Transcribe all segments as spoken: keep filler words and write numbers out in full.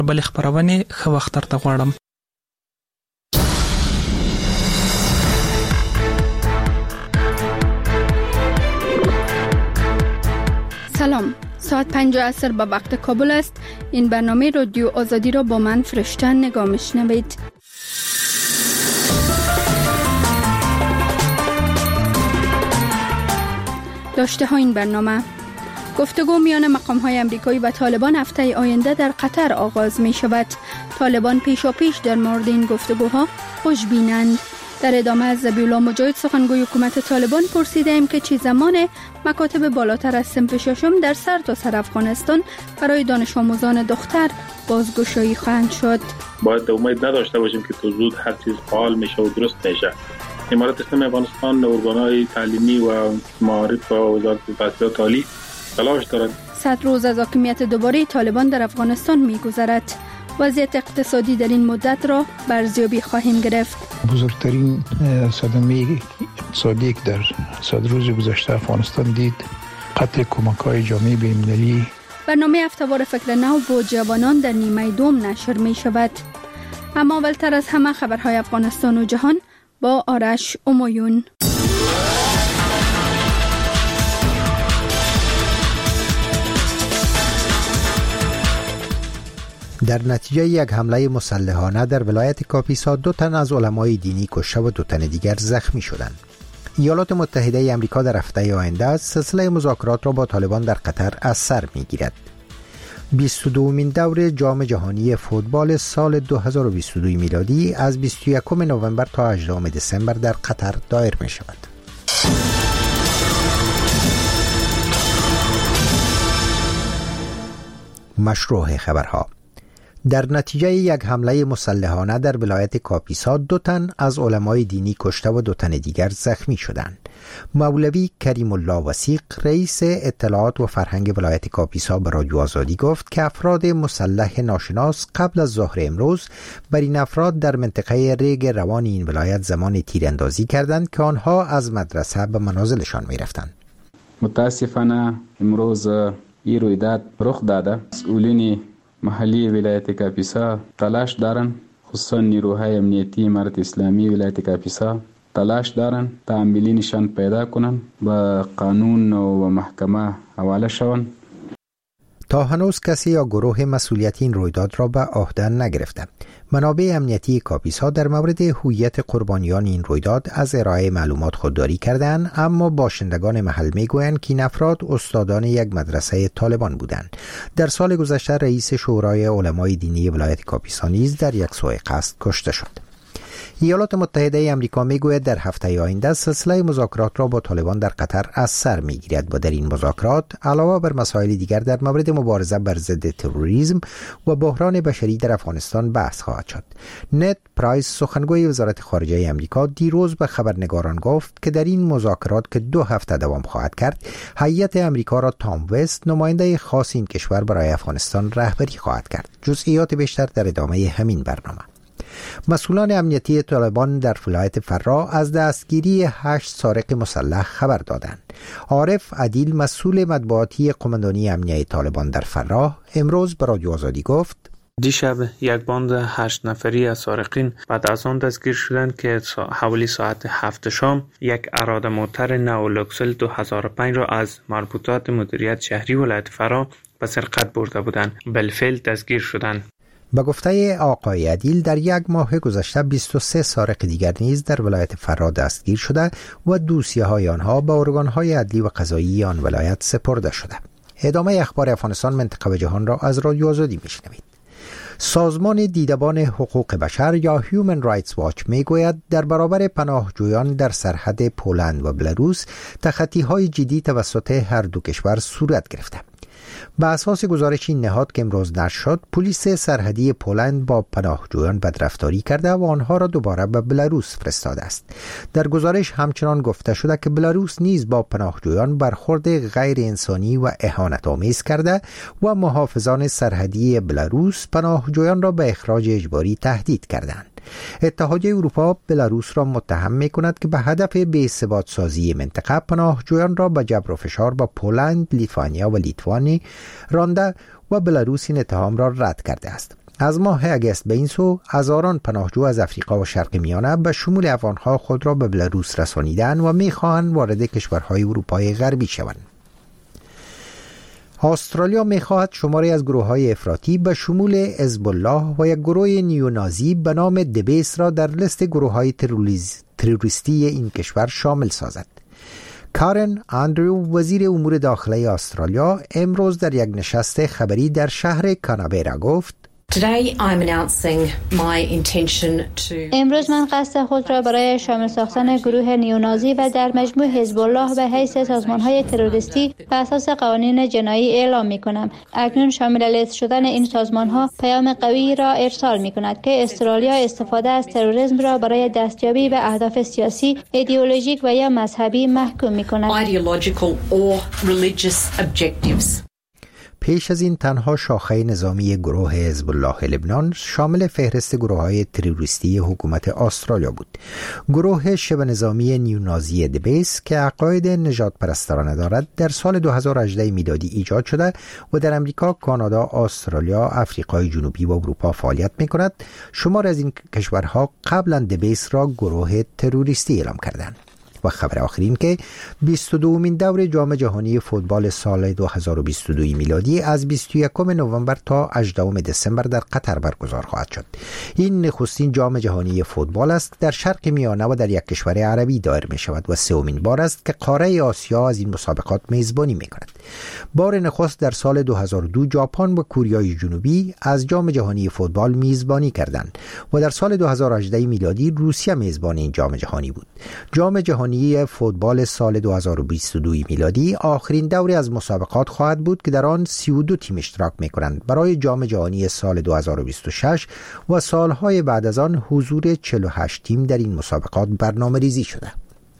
بل خبرونه خو وخت تر غواړم. سلام، ساعت پنج عصر به وقت کابل است. این برنامه رادیو آزادی را با من فرشته نگاه میشنوید. داشته ها این برنامه: گفتگو میان مقام های امریکایی و طالبان هفته آینده در قطر آغاز می شود. طالبان پیشا پیش در مورد این گفتگوها خوشبینند. در ادامه از ذبیح‌الله مجاهد سخنگوی حکومت طالبان پرسیده ایم که چه زمان مکاتب بالاتر از صنف ششم در سرتاسر افغانستان برای دانش آموزان دختر بازگشایی خواهند شد. باید امید نداشته باشیم که تو زود هر چیز فعال میشه و درست میشه. امارات اسلامی افغانستان ارگان‌های تعلیمی و معارف و وزارت تحصیلات عالی تلاش دارد. صد روز از حاکمیت دوباره طالبان در افغانستان می‌گذرد. وضعیت اقتصادی در این مدت را بررسی خواهیم گرفت. بزرگترین صدمه اقتصادی که در صد روز گذشته افغانستان دید قطع کمک‌های جامعه بین‌المللی. برنامه هفته‌وار فکر نو با جوانان در نیمه دوم نشر می شود. اما اولتر از همه خبرهای افغانستان و جهان با آرش امایون. در نتیجه یک حمله مسلحانه در ولایت کاپیسا دو تن از علمای دینی کشته و دو تن دیگر زخمی شدند. ایالات متحده آمریکا در هفته آینده سلسله مذاکرات را با طالبان در قطر از سر می‌گیرد. بیست و دومین دور جام جهانی فوتبال سال دو هزار و بیست و دو میلادی از بیست و یکم نوامبر تا هجدهم دسامبر در قطر دایر می‌شود. مشروع خبرها: در نتیجه یک حمله مسلحانه در ولایت کاپیسا دو تن از علمای دینی کشته و دو تن دیگر زخمی شدند. مولوی کریم الله وثیق رئیس اطلاعات و فرهنگ ولایت کاپیسا به رادیو آزادی گفت که افراد مسلح ناشناس قبل از ظهر امروز بر این افراد در منطقه ریگ روان این ولایت زمان تیراندازی کردند که آنها از مدرسه به منازلشان می رفتند. متاسفانه امروز این رویداد رخ داده. مسئولین محلی ولایت کاپیسا تلاش دارن، خصوصا نیروهای امنیتی امارت اسلامی ولایت کاپیسا تلاش دارن تا عاملینشان پیدا کنن و قانون و محکمه حواله شون. تا هنوز کسی یا گروه مسئولیت این رویداد را به عهده نگرفته. منابع امنیتی کاپیسا در مورد هویت قربانیان این رویداد از ارائه معلومات خودداری کردند، اما باشندگان محل میگویند که این افراد استادان یک مدرسه طالبان بودند. در سال گذشته رئیس شورای علمای دینی ولایت کاپیسا نیز در یک سوء قصد کشته شد. ایالات متحده آمریکا میگوید در هفته آینده سلسله مذاکرات را با طالبان در قطر از سر میگیرد و در این مذاکرات علاوه بر مسائل دیگر در مورد مبارزه بر ضد تروریسم و بحران بشری در افغانستان بحث خواهد شد. نت پرایس سخنگوی وزارت خارجه آمریکا دیروز به خبرنگاران گفت که در این مذاکرات که دو هفته دوام خواهد کرد، هیئت آمریکا را تام وست نماینده خاص این کشور برای افغانستان رهبری خواهد کرد. جزئیات بیشتر در ادامه همین برنامه. مسئولان امنیتی طالبان در ولایت فراه از دستگیری هشت سارق مسلح خبر دادند. عارف عدیل مسئول مطبوعاتی قماندانی امنیتی طالبان در فراه امروز به رادیو آزادی گفت: دیشب یک باند هشت نفری از سارقین بعد از آن دستگیر شدند که حوالی ساعت هفت شام یک اراده موتر نو لوکسل دو هزار و پنج را از مربوطات مدیریت شهری ولایت فراه به سرقت برده بودند. بالفعل دستگیر شدند. به گفته آقای عدیل در یک ماه گذشته بیست و سه سارق دیگر نیز در ولایت فراه دستگیر شده و دوسیه های آنها به ارگان‌های عدلی و قضایی آن ولایت سپرده شده. ادامه اخبار افغانستان، منطقه و جهان را از رادیو آزادی میشنوید. سازمان دیدبان حقوق بشر یا هیومن رایتس واچ میگوید در برابر پناهجویان در سرحد پولند و بلاروس تخطی‌های جدی توسط هر دو کشور صورت گرفته. به اساس گزارش این نهاد که امروز نشر شد، پلیس سرحدی پولند با پناهجویان بدرفتاری کرده و آنها را دوباره به بلاروس فرستاده است. در گزارش همچنان گفته شده که بلاروس نیز با پناهجویان برخورد غیر انسانی و اهانت‌آمیز کرده و محافظان سرحدی بلاروس پناهجویان را به اخراج اجباری تهدید کردند. اتحادیه اروپا بلاروس را متهم می‌کند که به هدف بی‌ثبات سازی منطقه پناهجویان را به جبر و فشار با پولند، لیتوانیا و لیتوانی رانده و بلاروس این اتهام را رد کرده است. از ماه اگست به این سو هزاران پناهجو از افریقا و شرق میانه به شمول افغانها خود را به بلاروس رسانیدند و می‌خواهند وارد کشورهای اروپای غربی شوند. استرالیا می‌خواهد شماری از گروه‌های افراطی به شمول حزب الله و یک گروه نیونازی به نام دبیس را در لیست گروه‌های تروریستی این کشور شامل سازد. کارن اندرو وزیر امور داخلی استرالیا امروز در یک نشست خبری در شهر کانبرا گفت: امروز من قصد خود را برای شامل ساختن گروه نیونازی و در مجموع حزب الله به حیث سازمان‌های تروریستی بر اساس قوانین جنایی اعلام می‌کنم. اکنون شامل لیست شدن این سازمان‌ها پیام قوی را ارسال می‌کند که استرالیا استفاده از تروریسم را برای دستیابی به اهداف سیاسی، ایدئولوژیک و یا مذهبی محکوم می‌کند. پیش از این تنها شاخه نظامی گروه حزب الله لبنان شامل فهرست گروه‌های تروریستی حکومت استرالیا بود. گروه شبه نظامی نیونازی دبیس که عقاید نژاد پرستانه دارد در سال دو هزار و هجده میلادی ایجاد شده و در امریکا، کانادا، استرالیا، آفریقای جنوبی و اروپا فعالیت می‌کند. شمار از این کشورها قبلا دبیس را گروه تروریستی اعلام کردند. و خبر آخرین که بیست و دومین دور جام جهانی فوتبال سال دو هزار و بیست و دو میلادی از بیست و یکم نوامبر تا هجدهم دسامبر در قطر برگزار خواهد شد. این نخستین جام جهانی فوتبال است در شرق میانه و در یک کشور عربی دایر می شود و سومین بار است که قاره آسیا از این مسابقات میزبانی می کند. بار نخست در سال دو هزار و دو ژاپن و کوریای جنوبی از جام جهانی فوتبال میزبانی کردند و در سال دو هزار و هجده میلادی روسیه میزبان این جام جهانی بود. جام جهانی فوتبال سال دو هزار و بیست و دو میلادی آخرین دوری از مسابقات خواهد بود که در آن سی و دو تیم اشتراک می‌کنند. برای جام جهانی سال دو هزار و بیست و شش و سالهای بعد از آن حضور چهل و هشت تیم در این مسابقات برنامه‌ریزی شده.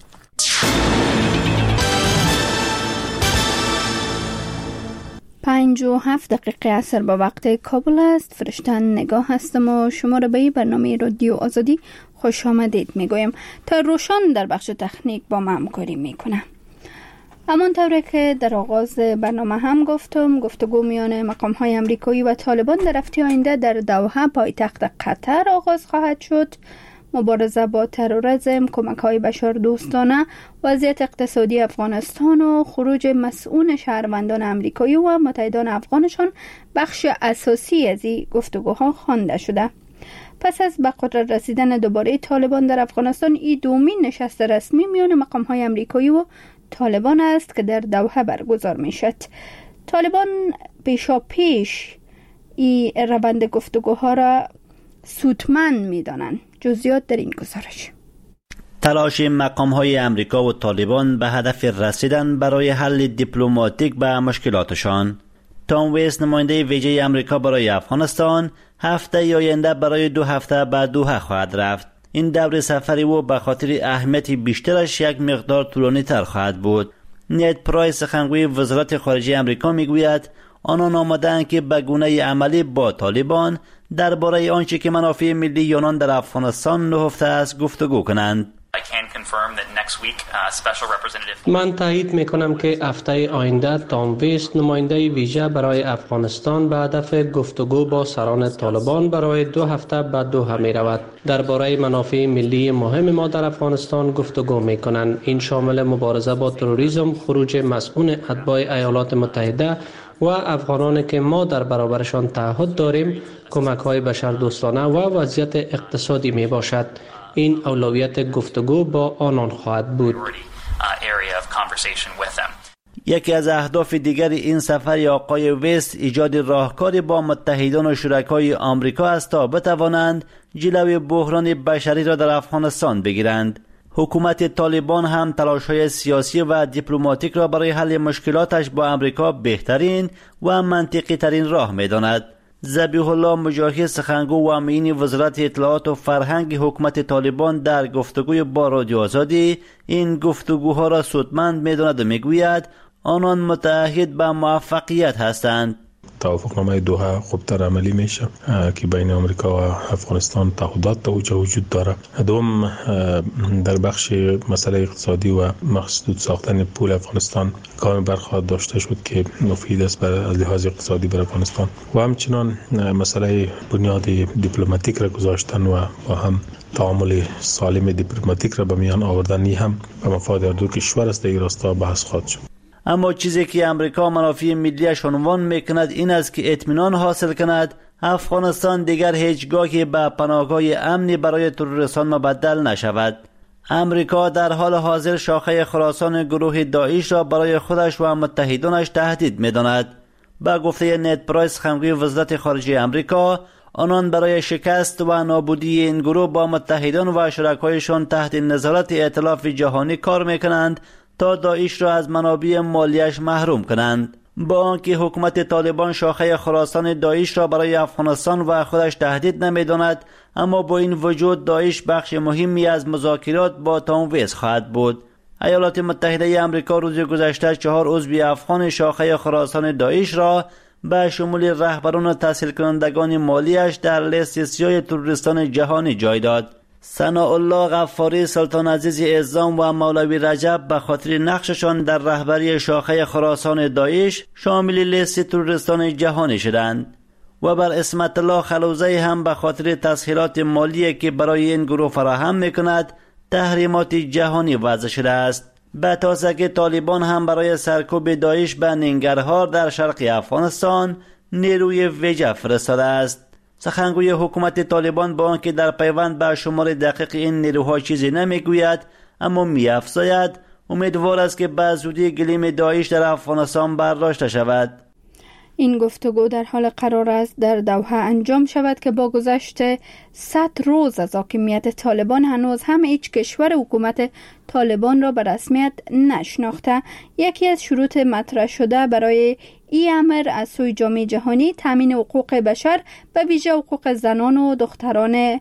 پنج و هفت دقیقه عصر با وقت کابل است. فرشتن نگاه هستم و شما را به برنامه رادیو آزادی خوش آمدید میگویم. تا روشان در بخش تکنیک با ما همکاری میکنه. همانطوری که در آغاز برنامه هم گفتم، گفتگو میان مقام های امریکایی و طالبان در هفته آینده در دوحه پایتخت قطر آغاز خواهد شد. مبارزه با تروریسم، کمک‌های بشردوستانه، وضعیت اقتصادی افغانستان و خروج مسئول شهروندان امریکایی و متحدان افغانشان بخش اساسی از این گفتگوها خوانده شده. پس از به قدرت رسیدن دوباره طالبان در افغانستان، این دومین نشست رسمی میان مقام‌های امریکایی و طالبان است که در دوحه برگزار میشد. طالبان پیشا پیش این روند گفتگوها را سودمند میدانند. جزئیات در این گزارش. تلاش مقام‌های امریکا و طالبان به هدف رسیدن برای حل دیپلماتیک به مشکلاتشان. تام ویس، نماینده ویژه امریکا برای افغانستان، هفته آینده برای دو هفته به دوحه خواهد رفت. این دور سفری او به خاطر اهمیت بیشترش یک مقدار طولانی تر خواهد بود. نید پرایس، سخنگوی وزارت خارجه امریکا، میگوید آنان آمدند که به گونه عملی با طالبان درباره آنچه که منافع ملی آنان در افغانستان نهفته است گفتگو کنند. من تایید میکنم که هفته آینده تام ویس، نماینده ویژه برای افغانستان، به هدف گفتگو با سران طالبان برای دو هفته بعد دوحه می رود. درباره منافع ملی مهم ما در افغانستان گفتگو می کنند. این شامل مبارزه با تروریسم، خروج مسئول اتباع ایالات متحده و افغانانی که ما در برابرشان تعهد داریم، کمک‌های بشردوستانه و وضعیت اقتصادی می باشد. این اولویت گفتگو با آنان خواهد بود. یکی از اهداف دیگر این سفر آقای ویس ایجاد راهکاری با متحدان و شرکای آمریکا است تا بتوانند جلوی بحران بشری را در افغانستان بگیرند. حکومت طالبان هم تلاش‌های سیاسی و دیپلماتیک را برای حل مشکلاتش با امریکا بهترین و منطقی ترین راه می‌داند. ذبیح الله مجاهد، سخنگو و امین وزارت اطلاعات و فرهنگ حکومت طالبان، در گفتگوی با رادیو آزادی این گفتگوها را سودمند می‌داند و می‌گوید آنان متعهد به موفقیت هستند. توافقنامه دوحه خوبتر عملی میشه که بین آمریکا و افغانستان تعهدات توجه وجود داره. دوم در بخش مسئله اقتصادی و مسدود ساختن پول افغانستان کار برخواهد داشته شد که مفید است برای از لحاظ اقتصادی برای افغانستان و همچنان مسئله بنیاد دیپلماتیک را گذاشتن و با هم تعامل سالم دیپلماتیک را به میان آوردن هم به مفاد هر دو کشور است. در راستا بحث خواهد شد. اما چیزی که امریکا منافع ملیش عنوان میکند این است که اطمینان حاصل کند افغانستان دیگر هیچگاهی به پناهگاه امنی برای تروریستان مبدل نشود. امریکا در حال حاضر شاخه خراسان گروه داعش را برای خودش و متحدانش تهدید می‌داند. با گفته نت پرایس خمگوی وزارت خارجه امریکا، آنان برای شکست و نابودی این گروه با متحدان و شرکایشان تحت نظارت ائتلاف جهانی کار می‌کنند تا داعش را از منابع مالیش محروم کنند. با آنکه حکومت طالبان شاخه خراسان داعش را برای افغانستان و خودش تهدید نمی‌داند، اما با این وجود داعش بخش مهمی از مذاکرات با تام ویز خواهد بود. ایالات متحده آمریکا روز گذشته چهار عضو افغان شاخه خراسان داعش را به شمول رهبران تحصیل کنندگان مالیش در لیست سیاه تروریستان جهانی جای داد. ثناءالله غفاری، سلطان عزیز اعظام و مولوی رجب به خاطر نقششان در رهبری شاخه خراسان داعش شامل لیست تروریستان جهانی شدند و بر اسمت الله خلوزی هم به خاطر تسهیلات مالی که برای این گروه فراهم میکند تحریمات جهانی وضع شده است. به تازه که طالبان هم برای سرکوب داعش به ننگرهار در شرق افغانستان نیروی ویژه فرستاده است. سخنگوی حکومت طالبان با آنکه در پیوند به شمار دقیق این نیروها چیزی نمیگوید، اما می‌افزاید امیدوار است که به زودی گلیم داعش در افغانستان برداشته شود. این گفتگو در حال قرار است در دوحه انجام شود که با گذشت صد روز از حاکمیت طالبان هنوز هم هیچ کشور حکومت طالبان را به رسمیت نشناخته. یکی از شروط مطرح شده برای این امر از سوی جامعه جهانی تامین حقوق بشر به ویژه حقوق زنان و دختران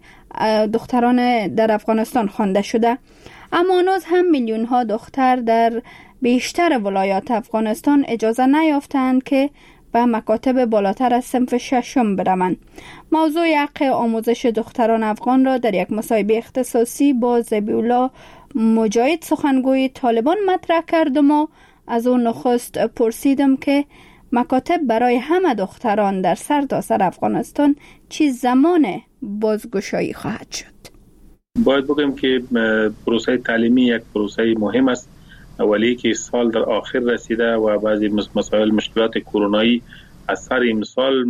دختران در افغانستان خوانده شده. اما هنوز هم میلیون ها دختر در بیشتر ولایات افغانستان اجازه نیافتند که به مکاتب بالاتر از صنف ششم بروند. موضوع حق آموزش دختران افغان را در یک مصاحبه اختصاصی با ذبیح‌الله مجاهد سخنگوی طالبان مطرح کردم و از اون نخست پرسیدم که مکاتب برای همه دختران در سرتاسر افغانستان چی زمان بازگشایی خواهد شد؟ باید بگم که پروسه تعلیمی یک پروسه مهم است، ولی که سال در آخر رسیده و بعضی مسائل مشکلات کرونایی از سر امسال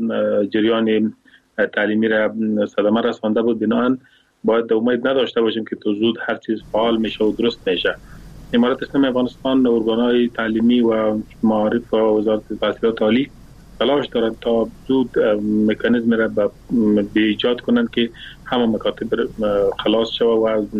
جریان تعلیمی را صدمه رسانده بود. بنابراین باید امید نداشته باشیم که تو زود هر چیز فعال میشه و درست میشه. امارت اسلامی افغانستان ارگان‌های تعلیمی و معارف و وزارت تحصیلات عالی تلاش دارند تا زود مکانیزم را به ایجاد کنند که همه مکاتب خلاص شود و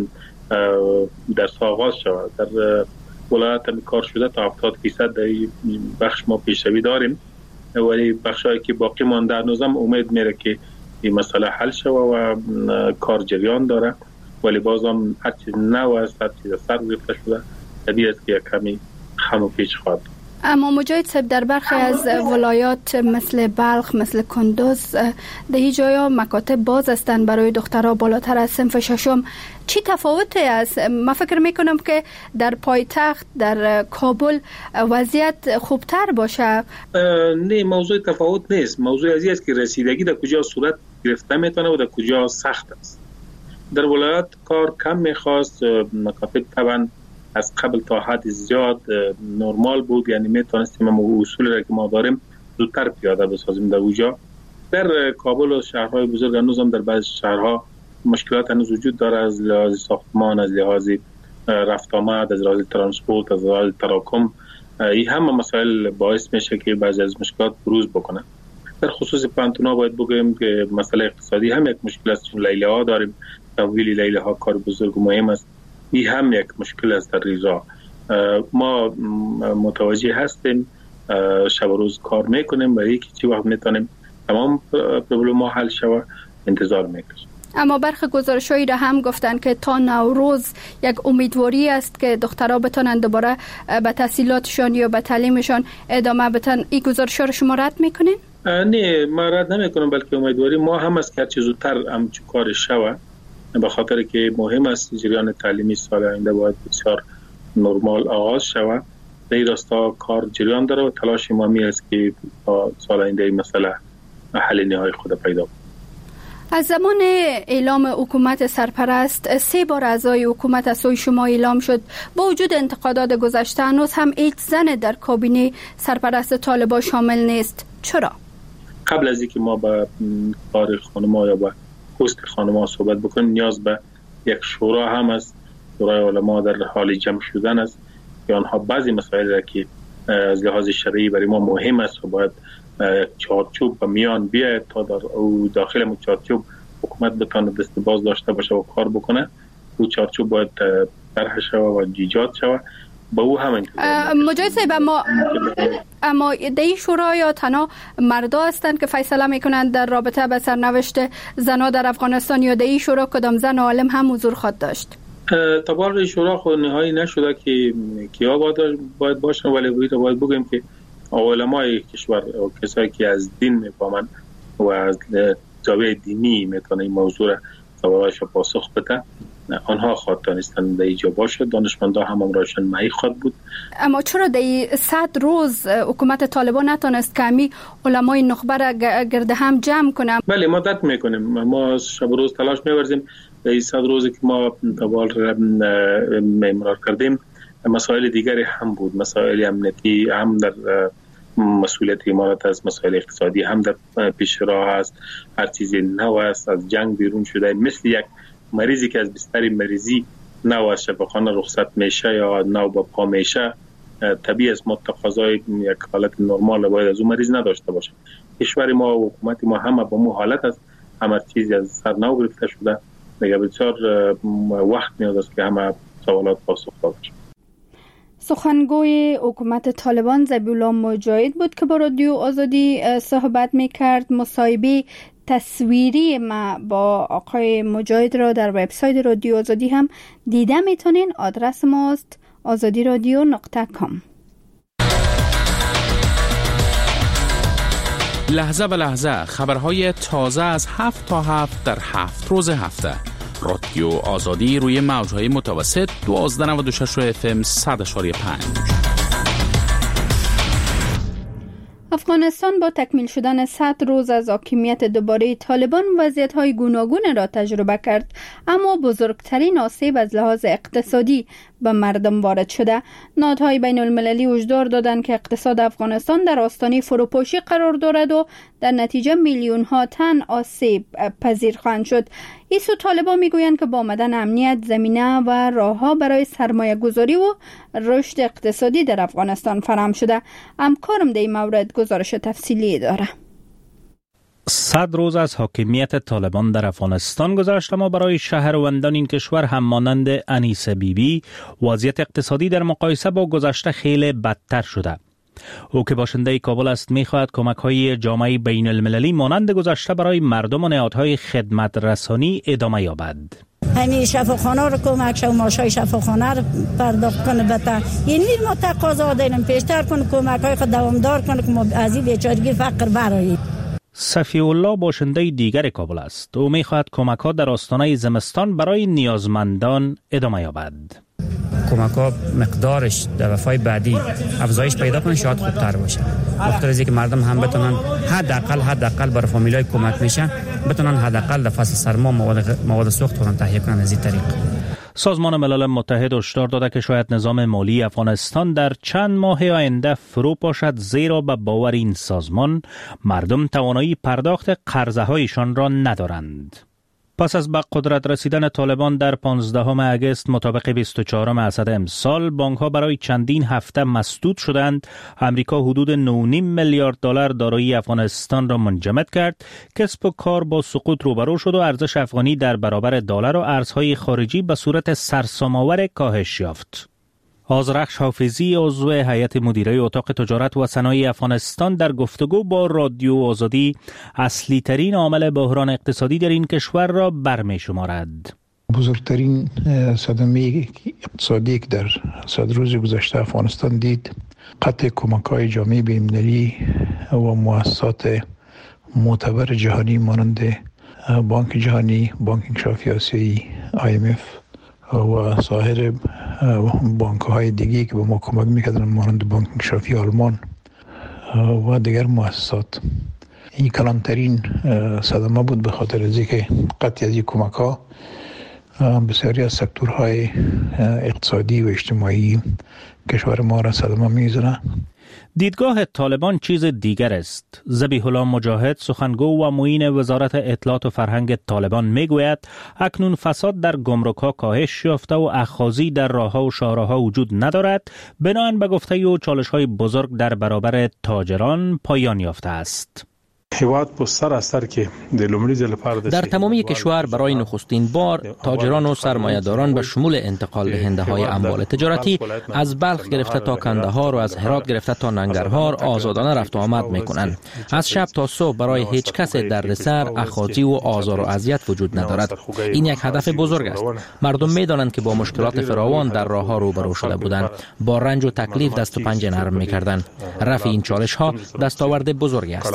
درس آغاز شود. در ولایت هم کار شده تا هفتاد فیصد در بخش ما پیشروی داریم، ولی بخشایی که باقی مانده هنوزم امید میره که این مسئله حل شود و کار جریان داره، ولی بازم هر چیز نو است، هر چیز سر گرفته شده، طبیعی است که یک کمی خم و پیچ خواهد. اما مجاهد صاحب، در برخی از ولایات مثل بلخ، مثل کندوز، در این جایا مکاتب باز هستند برای دخترها بالاتر از صنف ششم. چی تفاوتی است؟ من فکر میکنم که در پایتخت در کابل وضعیت خوبتر باشه. نه، موضوع تفاوت نیست. موضوع ازی است که رسیدگی در کجا صورت گرفته میتونه و در کجا سخت است. در ولایات کار کم میخواست، مکاتب طبعا از قبل تا حد زیاد نرمال بود، یعنی میتونستیم ما اصول را که ما داریم زودتر پیاده بسازیم در اونجا. در کابل و شهرهای بزرگ هنوز هم در بعض شهرها مشکلات هنوز وجود داره، از لحاظ ساختمان، از لحاظ رفت آمد، از لحاظ ترانسپورت، از لحاظ تراکم. این همه مسائل باعث میشه که بعضی از مشکلات بروز بکنه. در خصوص پانتونا باید بگیم که مسئله اقتصادی هم یک مشکل است، چون لیله ها داریم، تحویل لیله ها کار بزرگ و مهم است. این هم یک مشکل است در ریزا. ما متوجه هستیم، شب و روز کار میکنیم برای که چی وقت میتونیم تمام پروبلم ما حل شود، انتظار میکنیم. اما برخی گزارش‌هایی را هم گفتن که تا نوروز یک امیدواری است که دخترها بتونن دوباره به تحصیلاتشان یا به تعلیمشان ادامه بدن. این گزارش‌ها را شما رد میکنین؟ نه، ما رد نمیکنم، بلکه امیدواری ما هم است که هر چه زودتر هم کار شوه، به خاطر که مهم است جریان تعلیمی سال آینده باید بسیار نرمال آغاز شوه. در این راستا کار جریان داره و تلاش ما می است که سال آینده این مسئله حل نهایی خود پیدا کنه. از زمان اعلام حکومت سرپرست سه بار اعضای حکومت از سوی شما اعلام شد. با وجود انتقادات گذشته هنوز هم هیچ زن در کابینه سرپرست طالبان شامل نیست. چرا؟ قبل از اینکه ما با کار خانم‌ها یا با پست خانم‌ها صحبت بکنیم نیاز به یک شورا هم است. شورای علما در حال جمع شدن است که آنها بعضی مسائل را که از لحاظ شرعی برای ما مهم است و باید چارچوب به میان بیاید تا در داخل اون چارچوب حکومت بتونه دست باز داشته باشه و کار بکنه. او چارچوب باید طرح شوه و ایجاد شوه. با او هم مجاید صاحب، اما اما در این شورا یا تنها مردا هستند که فیصله میکنند در رابطه به سرنوشت زنها در افغانستان، یا در این شورا کدام زن عالم هم حضور خواهد داشت؟ طبعا شورا خود نهایی نشده که کیا باید باشن، ولی باید بگیم که علمای کشور و کسایی که از دین میفهمن و از زاویه دینی میتونه این موضوع سوالایش پاسخ بده، آنها خواهد دانستن در اینجا باشه. دانشمندا هم امرایشان معی خواهد بود. اما چرا در صد روز حکومت طالبان نتونست کمی علمای نخبه را گرد هم جمع کنه؟ بله، ما دت میکنیم، ما شب و روز تلاش میورزیم. در این صد روزی که ما دوال امرار کردیم مسائل دیگری هم بود، مسائل امنیتی هم در مسئولیت امارات است، مسائل اقتصادی هم در پیش راه است، هر چیزی نو است، از جنگ بیرون شده، مثل یک مریضی که از بستر مریضی نو از شفاخانه رخصت میشه یا نو با پا میشه، طبیعی است ما تقاضای یک حالت نرمال باید از اون مریض نداشته باشه. کشور ما و حکومت ما هم با مو حالت است، همه چیزی از سر نو گرفته شده، دیگه بسیار وقت نیاز است که همه سوالات پاسخ داده بشه. سخنگوی حکومت طالبان ذبیحالله مجاهد بود که با رادیو آزادی صحبت میکرد. مصاحبه تصویری ما با آقای مجاهد را در وبسایت رادیو آزادی هم دیده میتونین. آدرس ماست آزادی رادیو نقطه کام. لحظه به لحظه خبرهای تازه از هفت تا هفت در هفت روز هفته. رادیو آزادی روی موجهای متوسط دوازده نود و شش اف ام صد اشاری پنج. افغانستان با تکمیل شدن صد روز از حاکمیت دوباره طالبان وضعیت‌های گوناگون را تجربه کرد، اما بزرگترین آسیب از لحاظ اقتصادی به مردم وارد شده. نهادهای بین المللی هشدار دادند که اقتصاد افغانستان در آستانه فروپاشی قرار دارد و در نتیجه میلیون ها تن آسیب پذیر خواهند شد. ایسو طالبان میگویند که با آمدن امنیت زمینه و راهها برای سرمایه گذاری و رشد اقتصادی در افغانستان فراهم شده. همکارم در این مورد گزارش تفصیلی داره. صد روز از حاکمیت طالبان در افغانستان گذشت، اما برای شهروندان این کشور هم مانند انیسه بیبی وضعیت اقتصادی در مقایسه با گذشته خیلی بدتر شده. او که باشنده کابل است می‌خواهد کمک‌های جامعه بین المللی مانند گذشته برای مردم و نهادهای خدمت رسانی ادامه یابد. همین شفاخانه رو کمک شو ماشای شفاخانه رو پرداخت کنه بتا یعنی ما تقاضا داریم پیشتر کنه کمک‌های خود دوامدار کنه که ما از این بیچارگی فقر براییم. صفی الله باشنده دیگر کابل است. او می‌خواهد کمک‌ها در آستانه زمستان برای نیازمندان ادامه یابد. کمک‌ها مقدارش در وفای بعدی افزایش پیدا کنه شاید خوبتر باشه. وقتی از اینکه مردم هم بتونن حداقل حداقل برای فامیلای کمک میشن بتونن حداقل در فصل سرما مواد مواد سوخت خودن تهیه کنن. از این طریق سازمان ملل متحد هشدار داده که شاید نظام مالی افغانستان در چند ماه آینده فرو پاشد، زیرا به باور این سازمان مردم توانایی پرداخت قرضه‌هایشان را ندارند. پس از به قدرت رسیدن طالبان در پانزدهم اگست مطابق بیست و چهارم اسد امسال، بانک‌ها برای چندین هفته مسدود شدند. امریکا حدود نه و نیم میلیارد دلار دارایی افغانستان را منجمد کرد. کسب و کار با سقوط روبرو شد و ارزش افغانی در برابر دلار و ارزهای خارجی به صورت سرسام‌آور کاهش یافت. آذرخش حافظی عضو هیئت مدیره اتاق تجارت و صنایع افغانستان در گفتگو با رادیو آزادی اصلی ترین عامل بحران اقتصادی در این کشور را برمی شمارد. بزرگترین صدمه اقتصادی که در صد روز گذشته افغانستان دید قطع کمک‌های جامعه بین‌المللی و مؤسسات معتبر جهانی مانند بانک جهانی، بانک انکشافی آسیایی، آی ام اف و سایر بانک‌های دیگری که به ما کمک می‌کردند مانند بانک انکشافی آلمان و دیگر مؤسسات. این کلانترین صدمه بود به خاطر از اینکه قطع از این کمک‌ها بسیاری از سکتورهای اقتصادی و اجتماعی کشور ما را صدمه می‌زنه. دیدگاه طالبان چیز دیگر است. ذبیح الله مجاهد سخنگو و معین وزارت اطلاعات و فرهنگ طالبان میگوید اکنون فساد در گمرک‌ها کاهش یافته و اخاذی در راه‌ها و شاهراها وجود ندارد. بنابراین به گفته او چالش‌های بزرگ در برابر تاجران پایان یافته است. در تمامی کشور برای نخستین بار تاجران و سرمایه‌داران به شمول انتقال دهنده های اموال تجارتی از بلخ گرفته تا کندهار و از هرات گرفته تا ننگرهار آزادانه رفت و آمد می‌کنند. از شب تا صبح برای هیچ کس دردسر، اخاذی و آزار و اذیت وجود ندارد. این یک هدف بزرگ است. مردم می‌دانند که با مشکلات فراوان در راه‌ها روبرو شده بودند، با رنج و تکلیف دست و پنجه نرم می‌کردند. رفع این چالش‌ها دستاورد بزرگی است.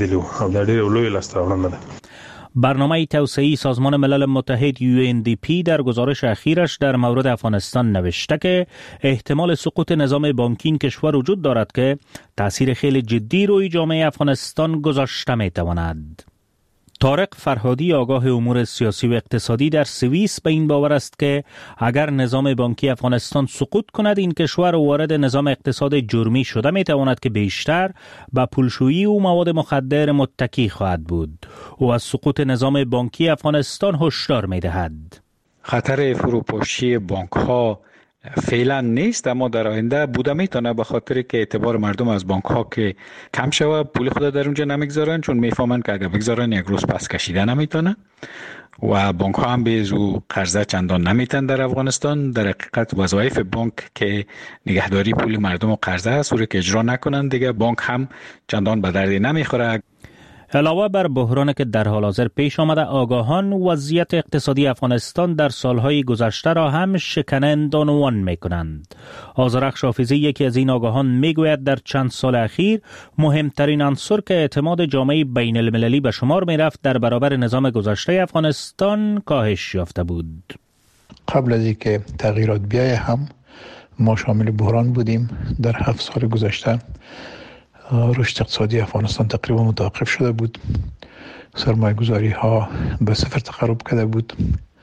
برنامه توسعه‌ای سازمان ملل متحد یو ان دی پی در گزارش اخیرش در مورد افغانستان نوشته که احتمال سقوط نظام بانکی این کشور وجود دارد که تأثیر خیلی جدی روی جامعه افغانستان گذاشته می‌تواند. طارق فرهادی آگاه امور سیاسی و اقتصادی در سوئیس به این باور است که اگر نظام بانکی افغانستان سقوط کند این کشور وارد نظام اقتصاد جرمی شده می تواند که بیشتر به پولشویی و مواد مخدر متکی خواهد بود. او از سقوط نظام بانکی افغانستان هشدار می دهد. خطر فروپاشی بانک ها فعلا نیست، اما در آینده بوده میتونه به خاطر که اعتبار مردم از بانک ها که کم شوه پول خود در اونجا نمیگذارن، چون میفهمن که اگر بگذارن یک روز پس کشیده نمیتونه و بانک ها هم به زو قرضه چندان نمیتن در افغانستان. در حقیقت وظایف بانک که نگهداری پول مردم و قرضه است و که اجرا نکنن دیگه بانک هم چندان به درد نمیخوره. علاوه بر بحرانی که در حال حاضر پیش آمده، آگاهان وضعیت اقتصادی افغانستان در سالهای گذشته را هم شکننده عنوان می‌کنند. آذرخش حافظی یکی از این آگاهان میگوید در چند سال اخیر مهمترین عنصر که اعتماد جامعه بین المللی به شمار میرفت در برابر نظام گذشته افغانستان کاهش یافته بود. قبل از اینکه تغییرات بیاید هم ما شامل بحران بودیم. در هفت سال گذشته رشد اقتصادی افغانستان تقریبا متوقف شده بود. سرمایه گذاری ها به صفر تقرب کرده بود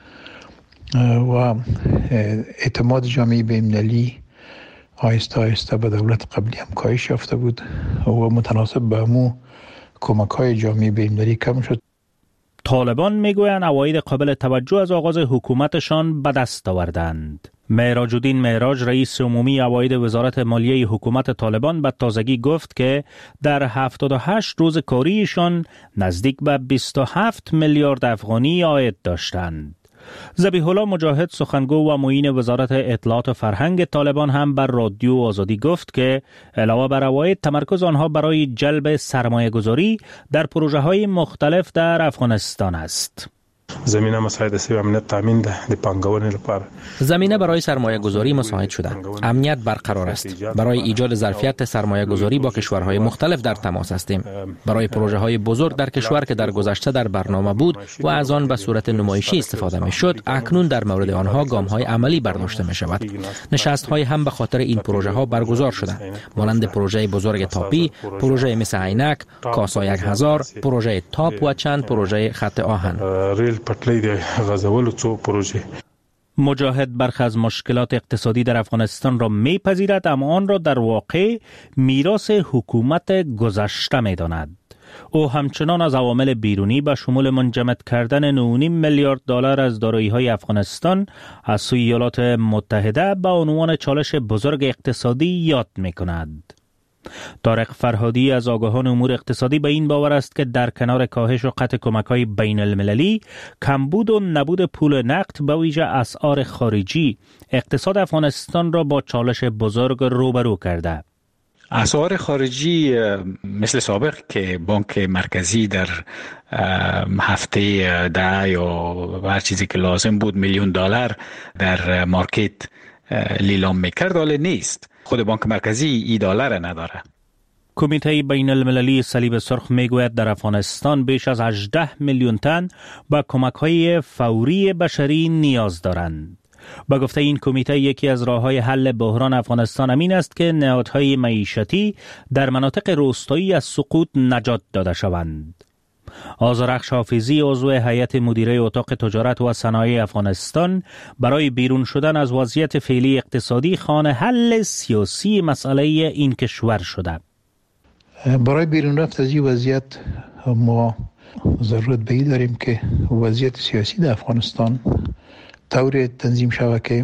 و اعتماد جامعه بین‌المللی آهسته آهسته به دولت قبلی هم کاهش یافته بود و متناسب به همو کمک های جامعه بین‌المللی کم شد. طالبان میگویند عواید قابل توجه از آغاز حکومتشان به دست آوردند. معراج الدین معراج رئیس عمومی عواید وزارت مالیه حکومت طالبان به تازگی گفت که در هفتاد و هشت روز کاریشان نزدیک به بیست و هفت میلیارد افغانی عاید داشتند. ذبیح الله مجاهد سخنگو و معین وزارت اطلاعات و فرهنگ طالبان هم بر رادیو آزادی گفت که علاوه بر عواید تمرکز آنها برای جلب سرمایه گذاری در پروژه های مختلف در افغانستان است. زمینه مساعد است و امنیت تامین ده د پانګونې لپاره. زمینه برای سرمایه گذاری مساعد شده. امنیت برقرار است. برای ایجاد ظرفیت سرمایه گذاری با کشورهای مختلف در تماس هستیم. برای پروژه های بزرگ در کشور که در گذشته در برنامه بود و از آن به صورت نمایشی استفاده می شد، اکنون در مورد آنها گام های عملی برداشته می شود. نشست های هم به خاطر این پروژه ها برگزار شده، مانند پروژه بزرگ تاپی، پروژه مس عینک، کاسا یک هزار، پروژه تاپ و چند پروژه خط آهن. مجاهد برخی از مشکلات اقتصادی در افغانستان را میپذیرد، اما آن را در واقع میراث حکومت گذشته میداند. او همچنان از عوامل بیرونی به شمول منجمد کردن نه و نیم میلیارد دلار از دارایی‌های افغانستان از سوی ایالات متحده به عنوان چالش بزرگ اقتصادی یاد میکند. طارق فرهادی از آگاهان امور اقتصادی به این باور است که در کنار کاهش و قطع کمک‌های بین المللی، کمبود و نبود پول نقد به ویژه اسعار خارجی اقتصاد افغانستان را با چالش بزرگ روبرو کرده. اسعار خارجی مثل سابق که بانک مرکزی در هفته ده یا هر چیزی که لازم بود میلیون دلار در مارکت لیلام میکرد حال نیست. خود بانک مرکزی ای دلار نداره. کمیته بین المللی صلیب سرخ میگوید در افغانستان بیش از هجده میلیون تن به کمک‌های فوری بشری نیاز دارند. با گفته این کمیته یکی از راه‌های حل بحران افغانستان امین است که نهادهای معیشتی در مناطق روستایی از سقوط نجات داده شوند. آذرخش حافظی عضو هیئت مدیره اتاق تجارت و صنایع افغانستان برای بیرون شدن از وضعیت فعلی اقتصادی خوان حل سیاسی مسئله این کشور شده. برای بیرون رفت از این وضعیت ما ضرورت به این داریم که وضعیت سیاسی در افغانستان طور تنظیم شود که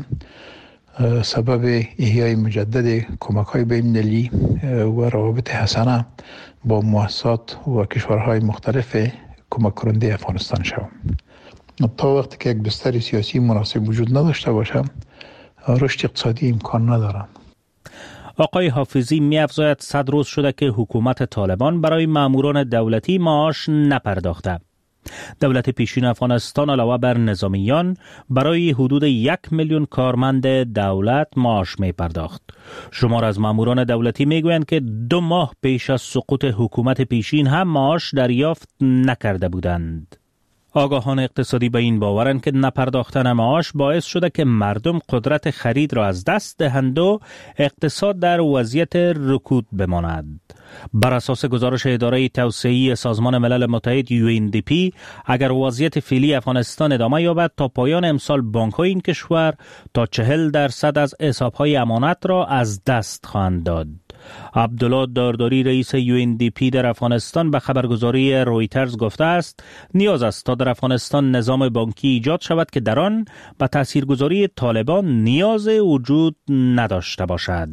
سبب احیای مجدد کمک‌های بین‌المللی و روابط حسنه با مؤسسات و کشورهای مختلف کمک کننده افغانستان شود. تا وقتی که یک بستر سیاسی مناسب وجود نداشته باشه، رشد اقتصادی امکان نداره. آقای حافظی می افزاید صد روز شده که حکومت طالبان برای ماموران دولتی معاش نپرداخته. دولت پیشین افغانستان علاوه بر نظامیان برای حدود یک میلیون کارمند دولت معاش می پرداخت. شمار از ماموران دولتی می گویند که دو ماه پیش از سقوط حکومت پیشین هم معاش دریافت نکرده بودند. آگاهان اقتصادی به این باورند که نپرداختن معاش باعث شده که مردم قدرت خرید را از دست دهند و اقتصاد در وضعیت رکود بماند. بر اساس گزارش اداره توسعه‌ای سازمان ملل متحد یو ان دی پی، اگر وضعیت فعلی افغانستان ادامه یابد تا پایان امسال بانک‌های این کشور تا چهل درصد از حساب‌های امانت را از دست خواهند داد. عبدالله دارداری رئیس یو ان دی پی در افغانستان به خبرگزاری رویترز گفته است نیاز است تا در افغانستان نظام بانکی ایجاد شود که در آن به تاثیرگذاری طالبان نیاز وجود نداشته باشد.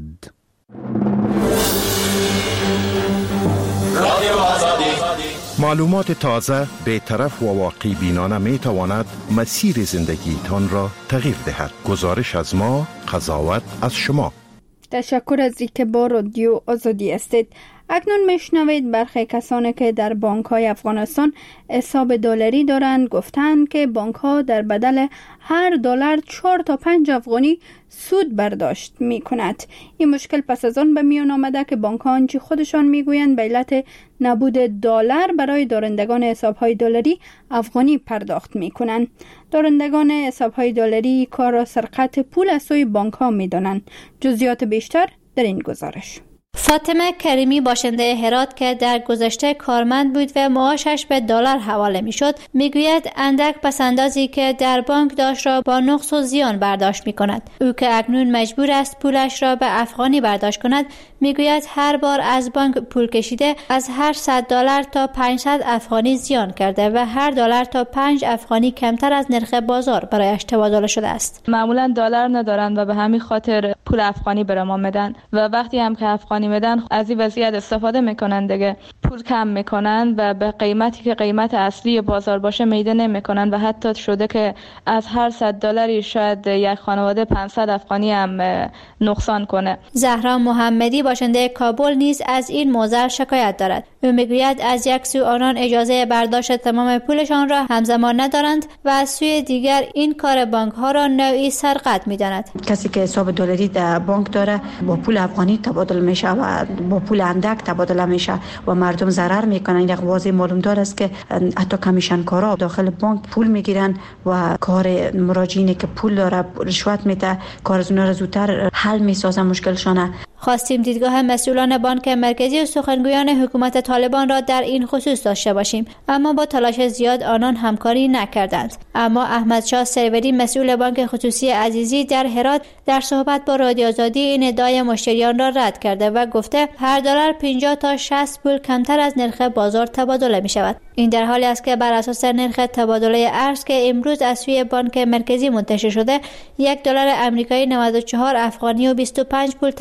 معلومات تازه، بی‌طرف و واقع بینانه می تواند مسیر زندگی تان را تغییر دهد. گزارش از ما، قضاوت از شما. تشکر از اینکه با رادیو آزادی هستید. اکنون میشنوید برخی کسانی که در بانک‌های افغانستان حساب دلاری دارند گفتند که بانک‌ها در بدل هر دلار چهار تا پنج افغانی سود برداشت می‌کند. این مشکل پس از آن به میان آمده که بانک‌ها آنچه خودشان می‌گویند به علت نبود دلار برای دارندگان حساب‌های دلاری افغانی پرداخت می‌کنند. دارندگان حساب‌های دلاری کار را سرقت پول از سوی بانک‌ها می‌دانند. جزئیات بیشتر در این گزارش. فاطمه کریمی باشنده هرات که در گذشته کارمند بود و معاشش به دلار حواله میشد میگوید اندک پسندازی که در بانک داشت را با نقص و زیان برداشت میکند. او که اکنون مجبور است پولش را به افغانی برداشت کند میگوید هر بار از بانک پول کشیده از هر صد دلار تا پانصد افغانی زیان کرده و هر دلار تا پنج افغانی کمتر از نرخ بازار برایش تبادله شده است. معمولا دلار ندارند و به همین خاطر پول افغانی به ما میدن و وقتی هم که افغانی میدن از این وضعیت استفاده میکنن دیگه، پول کم میکنن و به قیمتی که قیمت اصلی بازار باشه میده نمیکنن و حتی شده که از هر صد دلاری شاید یک خانواده پانصد افغانی هم نقصان کنه. زهرا محمدی باشنده کابل نیز از این موضوع شکایت دارد. او میگوید از یک سو آنان اجازه برداشت تمام پولشان را همزمان ندارند و از سوی دیگر این کار بانک ها را نوعی سرقت میداند. کسی که حساب دلاری در بانک داره با پول افغانی تبادل میشه و با پول اندک تبادله میشه و مردم ضرر میکنن. یک واضح معلوم دار است که حتی کمیشن کارا داخل بانک پول میگیرن و کار مراجعینی که پول داره رشوت میده کار از اونها را زودتر حل میسازن مشکلشانه. خواستیم دیدگاه مسئولان بانک مرکزی و سخنگویان حکومت طالبان را در این خصوص داشته باشیم، اما با تلاش زیاد آنان همکاری نکردند. اما احمد شاه سروری مسئول بانک خصوصی عزیزی در هرات در صحبت با رادیو آزادی این ادعای مشتریان را رد کرده و گفته هر دلار پنجاه تا شصت پول کمتر از نرخ بازار تبادله می شود. این در حالی است که بر اساس نرخ تبادله ارز که امروز از سوی بانک مرکزی منتشر شده، یک دلار آمریکایی نود و چهار افغانی و بیست و پنج پول تبادله می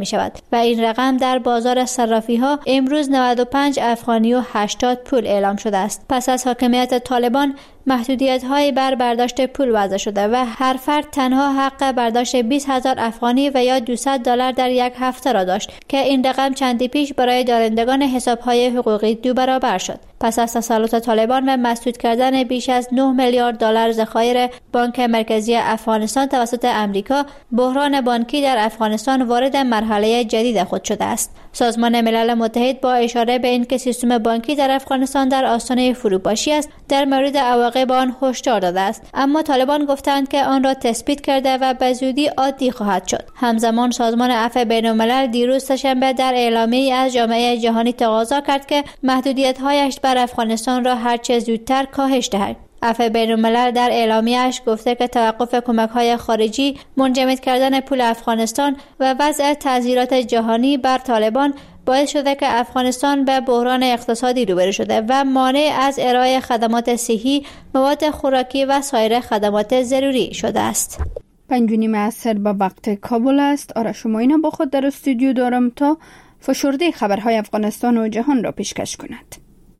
می شود و این رقم در بازار صرافی ها امروز نود و پنج افغانی و هشتاد پول اعلام شده است. پس از حاکمیت طالبان محدودیت‌هایی بر برداشت پول وضع شده و هر فرد تنها حق برداشت بیست هزار افغانی و یا دویست دلار در یک هفته را داشت که این رقم چندی پیش برای دارندگان حساب‌های حقوقی دو برابر شد. پس از تسلط طالبان و مسدود کردن بیش از نه میلیارد دلار ذخایر بانک مرکزی افغانستان توسط امریکا، بحران بانکی در افغانستان وارد مرحله جدید خود شده است. سازمان ملل متحد با اشاره به اینکه سیستم بانکی در افغانستان در آستانه فروپاشی است، در مورد عواقب آن هشدار داده است، اما طالبان گفتند که آن را تثبیت کرده و به زودی عادی خواهد شد. همزمان سازمان عفو بین‌الملل دیروز سه‌شنبه در اعلامیه‌ای از جامعه جهانی تقاضا کرد که محدودیت‌هایش بر افغانستان را هرچه زودتر کاهش دهد. عفو بین‌الملل در اعلامیه‌اش گفته که توقف کمک‌های خارجی، منجمد کردن پول افغانستان و وضع تعزیرات جهانی بر طالبان باعث شده که افغانستان به بحران اقتصادی روبرو شده و مانع از ارائه خدمات صحی، مواد خوراکی و سایر خدمات ضروری شده است. پنج و نیم عصر به وقت کابل است. آرش ماینه با خود در استودیو دارم تا فشرده خبرهای افغانستان و جهان را پیشکش کند.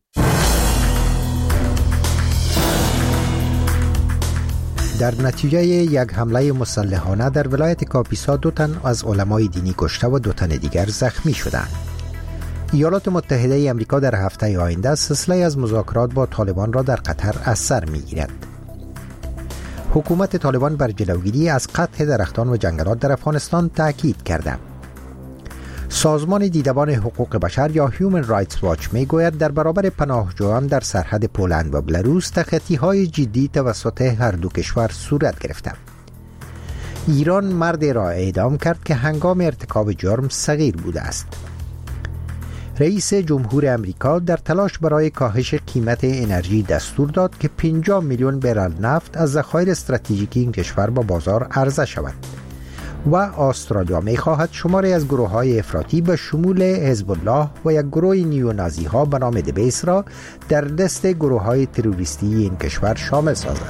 در نتیجه یک حمله مسلحانه در ولایت کاپیسا دو تن از علمای دینی کشته و دو تن دیگر زخمی شدند. ایالات متحده آمریکا در هفته آینده سلسله از مذاکرات با طالبان را در قطر از سر می‌گیرد. حکومت طالبان بر جلوگیری از قطع درختان و جنگلات در افغانستان تاکید کرده. سازمان دیدبان حقوق بشر یا Human Rights Watch میگوید در برابر پناهجویان در سرحد پولند و بلاروس تخطی‌های جدی توسط هر دو کشور صورت گرفته. ایران مردی را اعدام کرد که هنگام ارتکاب جرم صغیر بوده است. رئیس جمهور آمریکا در تلاش برای کاهش قیمت انرژی دستور داد که پنجاه میلیون برل نفت از ذخایر استراتژیکی این کشور با بازار عرضه شود. و استرالیا می خواهد شماری از گروه های افراطی به شمول حزب الله و یک گروه نیونازی ها به نام دبیس را در دست گروه های تروریستی این کشور شامل سازد.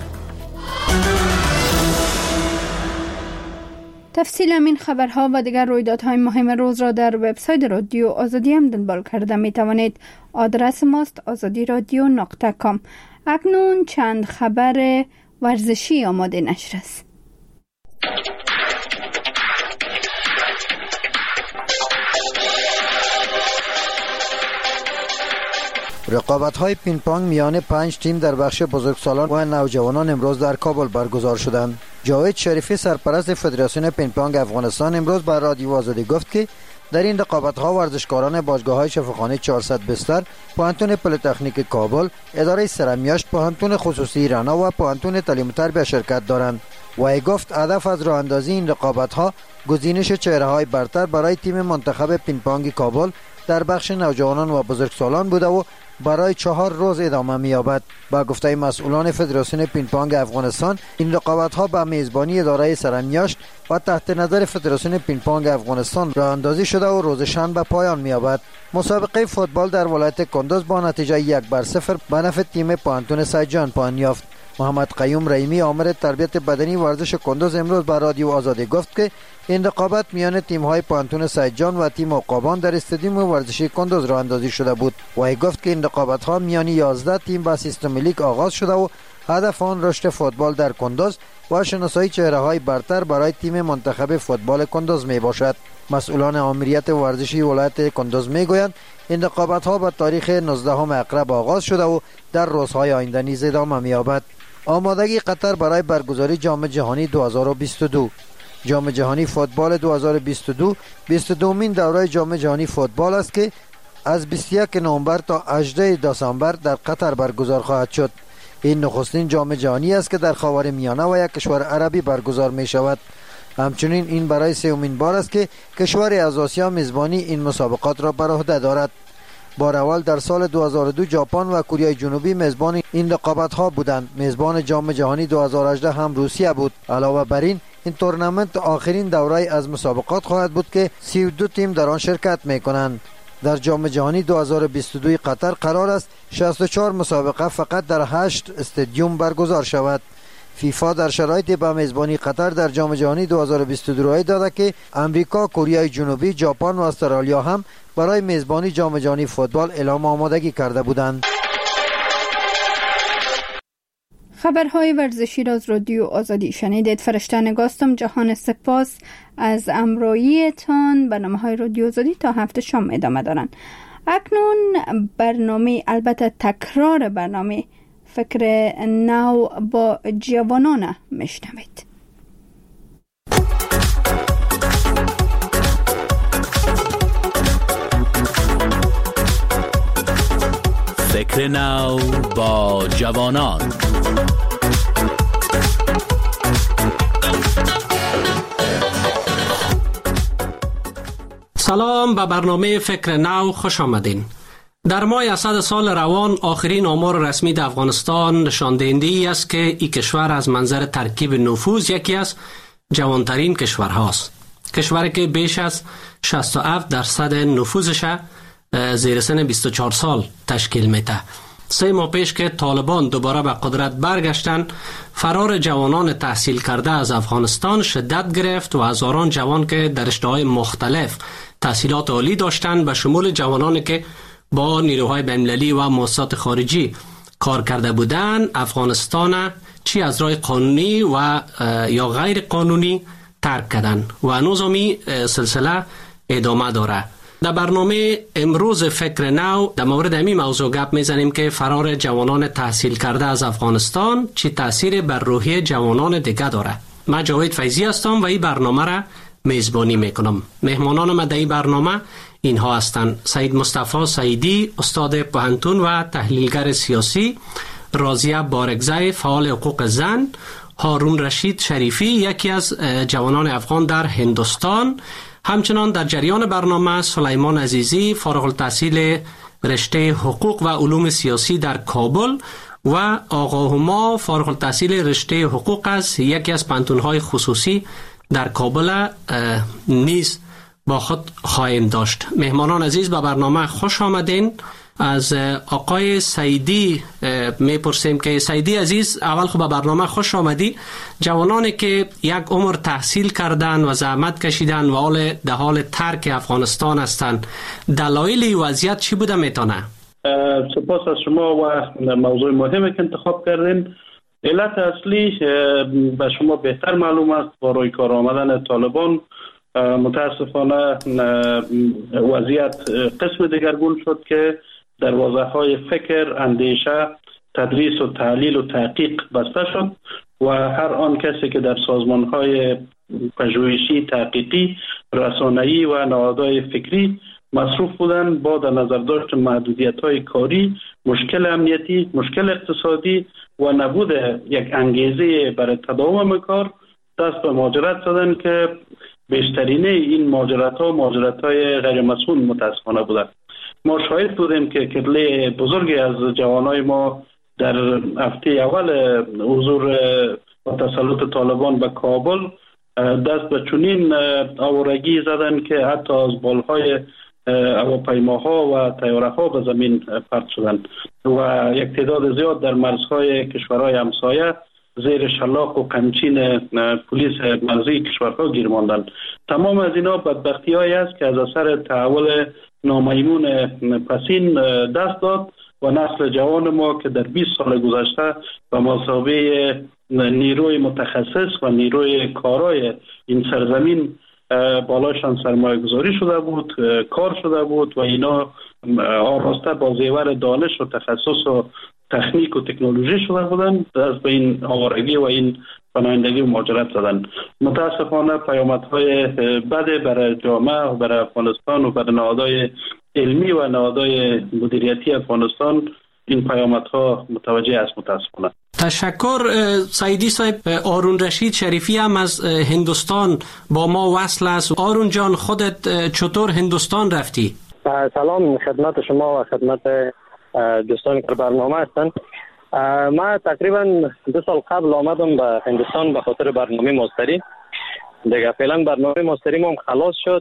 تفصیل این خبرها و دیگر رویدادهای مهم روز را در وبسایت رادیو آزادی هم دنبال کرده می توانید. آدرس ماست آزادی رادیو نقطه کام. اکنون چند خبر ورزشی آماده نشر است. رقابت‌های پینگ پونگ میان پنج تیم در بخش بزرگسالان و نوجوانان امروز در کابل برگزار شدند. جاوید شریفی سرپرست فدراسیون پینگ پونگ افغانستان امروز بر رادیو آزادی گفت که در این رقابت‌ها ورزشکاران باشگاه‌های شفاخانه چهارصد بستر، پوهنتون پلی‌تکنیک کابل، اداره سرمیاشت، پوهنتون خصوصی رنا و پوهنتون تعلیم و تربیت شرکت دارند. و گفت هدف از راه اندازی این رقابت‌ها گزینش چهره‌های برتر برای تیم منتخب پینگ پونگ کابل در بخش نوجوانان و بزرگسالان بوده و برای چهار روز ادامه می‌یابد. با گفته مسئولان فدراسیون پینگ پونگ افغانستان، این رقابت‌ها به میزبانی اداره سرمیاشت و تحت نظر فدراسیون پینگ پونگ افغانستان راه اندازی شده و روز شنبه پایان می‌یابد. مسابقه فوتبال در ولایت کندوز با نتیجه یک بر صفر به نفع تیم پوهنتون سیدجان پایان یافت. محمد قیوم رحیمی آمر تربیت بدنی ورزش کندوز امروز بر رادیو آزادی گفت که این رقابت میان تیم‌های پوهنتون سیدجان و تیم عقابان در استادیوم ورزشی کندوز راه اندازی شده بود. و گفت که این رقابت‌ها میان یازده تیم با سیستم لیگ آغاز شده و هدف آن رشد فوتبال در کندوز و شناسایی چهره‌های برتر برای تیم منتخب فوتبال کندوز میباشد. مسئولان آمریت ورزشی ولایت کندوز میگویند این رقابت‌ها به تاریخ نوزدهم اکتبر آغاز شده و در روزهای آینده نیز ادامه می‌یابد. آمادگی قطر برای برگزاری جام جهانی دو هزار و بیست و دو. جام جهانی فوتبال دو هزار و بیست و دو بیست و دومین دوره جام جهانی فوتبال است که از بیست و یک نوامبر تا هجدهم دسامبر در قطر برگزار خواهد شد. این نخستین جام جهانی است که در خاورمیانه و یک کشور عربی برگزار می شود. همچنین این برای سومین بار است که کشوری از آسیا میزبانی این مسابقات را بر عهده دارد. بار اول در سال دو هزار و دو ژاپن و کره جنوبی میزبان این رقابت‌ها بودند. میزبان جام جهانی دو هزار و هجده هم روسیه بود. علاوه بر این این تورنمنت آخرین دوره از مسابقات خواهد بود که سی و دو تیم در آن شرکت می‌کنند. در جام جهانی دو هزار و بیست و دو قطر قرار است شصت و چهار مسابقه فقط در هشت استادیوم برگزار شود. فیفا در شرایط به میزبانی قطر در جام جهانی دو هزار و بیست و دو رای داده که امریکا، کره جنوبی، ژاپن و استرالیا هم برای میزبانی جام جهانی فوتبال اعلام آمادگی کرده بودند. خبرهای ورزشی را از رادیو آزادی شنیدید. فرشته نگاستم. جهان سپاس از امراییتان. برنامه‌های رادیو آزادی تا هفته شام ادامه دارند. اکنون برنامه، البته تکرار برنامه فکر نو با جوانان میشنوید. فکر نو با جوانان. سلام، به برنامه فکر نو خوش آمدین. در ماه اسد سال روان آخرین آمار رسمی در افغانستان نشان دهنده ای است که این کشور از منظر ترکیب نفوذ یکی از جوانترین کشورهاست. کشوری که بیش از شصت و هفت درصد نفوذش زیر سن بیست و چهار سال تشکیل میده. سه ماه پیش که طالبان دوباره به قدرت برگشتن، فرار جوانان تحصیل کرده از افغانستان شدت گرفت و هزاران جوان که در رشته‌های مختلف تحصیلات عالی داشتند، به شمول جوانانی که با نیروهای بین‌المللی و مؤسسات خارجی کار کرده بودند، افغانستان چی از راه قانونی و یا غیر قانونی ترک کردند و هنوز همی سلسله ادامه داره. در برنامه امروز فکر نو در مورد همین موضوع گپ میزنیم که فرار جوانان تحصیل کرده از افغانستان چی تأثیر بر روحیه جوانان دیگه داره. من جاوید فیضی هستم و این برنامه را میزبانی میکنم. مهمانان من در این برنامه اینها هستند: سید مصطفی سعیدی، استاد پوهنتون و تحلیلگر سیاسی، راضیه بارگزای، فعال حقوق زن، هارون رشید شریفی، یکی از جوانان افغان در هندوستان. همچنان در جریان برنامه سلیمان عزیزی، فارغ التحصیل رشته حقوق و علوم سیاسی در کابل، و آقا هما، فارغ التحصیل رشته حقوق از یکی از پانتون‌های خصوصی در کابل نیز با خود خواهیم داشت. مهمانان عزیز، به برنامه خوش آمدین. از آقای سعیدی میپرسیم که سعیدی عزیز، اول خب به برنامه خوش آمدی. جوانانی که یک عمر تحصیل کردن و زحمت کشیدن و حال در حال ترک افغانستان هستند، دلایل وضعیت چی بوده میتونه؟ سپاس از شما و موضوع مهمی که انتخاب کردین. علت اصلی به شما بهتر معلوم است. با روی کار آمدن طالبان متاسفانه وضعیت قسم دیگرگون شد که دروازه‌های فکر، اندیشه، تدریس و تحلیل و تحقیق بسته شد و هر آن کسی که در سازمان‌های پژوهشی، تحقیقی، رسانه‌ای و نهادهای فکری مصروف بودند، با در نظر داشت محدودیت‌های کاری، مشکل امنیتی، مشکل اقتصادی و نبود یک انگیزه برای تداوم کار، دست به مهاجرت زدند که بیشترین این مهاجرت ها مهاجرت های غیر مسئول متاسفانه بودند. ما شاهد بودیم که کتله بزرگی از جوانای ما در هفته اول حضور و تسلط طالبان به کابل دست به چنین آوارگی زدن که حتی از بالهای هواپیماها و طیاره‌ها به زمین پرت شدند و یک تعداد زیاد در مرزهای کشورهای همسایه زیر شلاق و قمچین پلیس مرزی کشورها گیر ماندند. تمام از اینا بدبختی‌هایی است که از اثر تحول نامیمون پسین دست داد و نسل جوان ما که در بیست سال گذشته به مثابه نیروی متخصص و نیروی کارای این سرزمین بالاشان سرمایه گذاری شده بود، کار شده بود و اینا آراسته با زیور دانش و تخصص و تکنیک و تکنولوژی شده بودند، از به این آوارگی و این پناهندگی و مهاجرت زدن. متاسفانه پیامدهای بد برای جامعه و برای افغانستان و برای نهادهای علمی و نهادهای مدیریتی افغانستان این پیامدها متوجه است متاسفانه. تشکر سعیدی صاحب. هارون رشید شریفی هم از هندوستان با ما وصل است. هارون جان، خودت چطور هندوستان رفتی؟ سلام خدمت شما و خدمت دوستانی که برنامه هستند. ما تقریبا دو سال قبل آمدم به هندوستان به خاطر برنامه ماستری. دیگه فعلا برنامه ماستری ما هم خلاص شد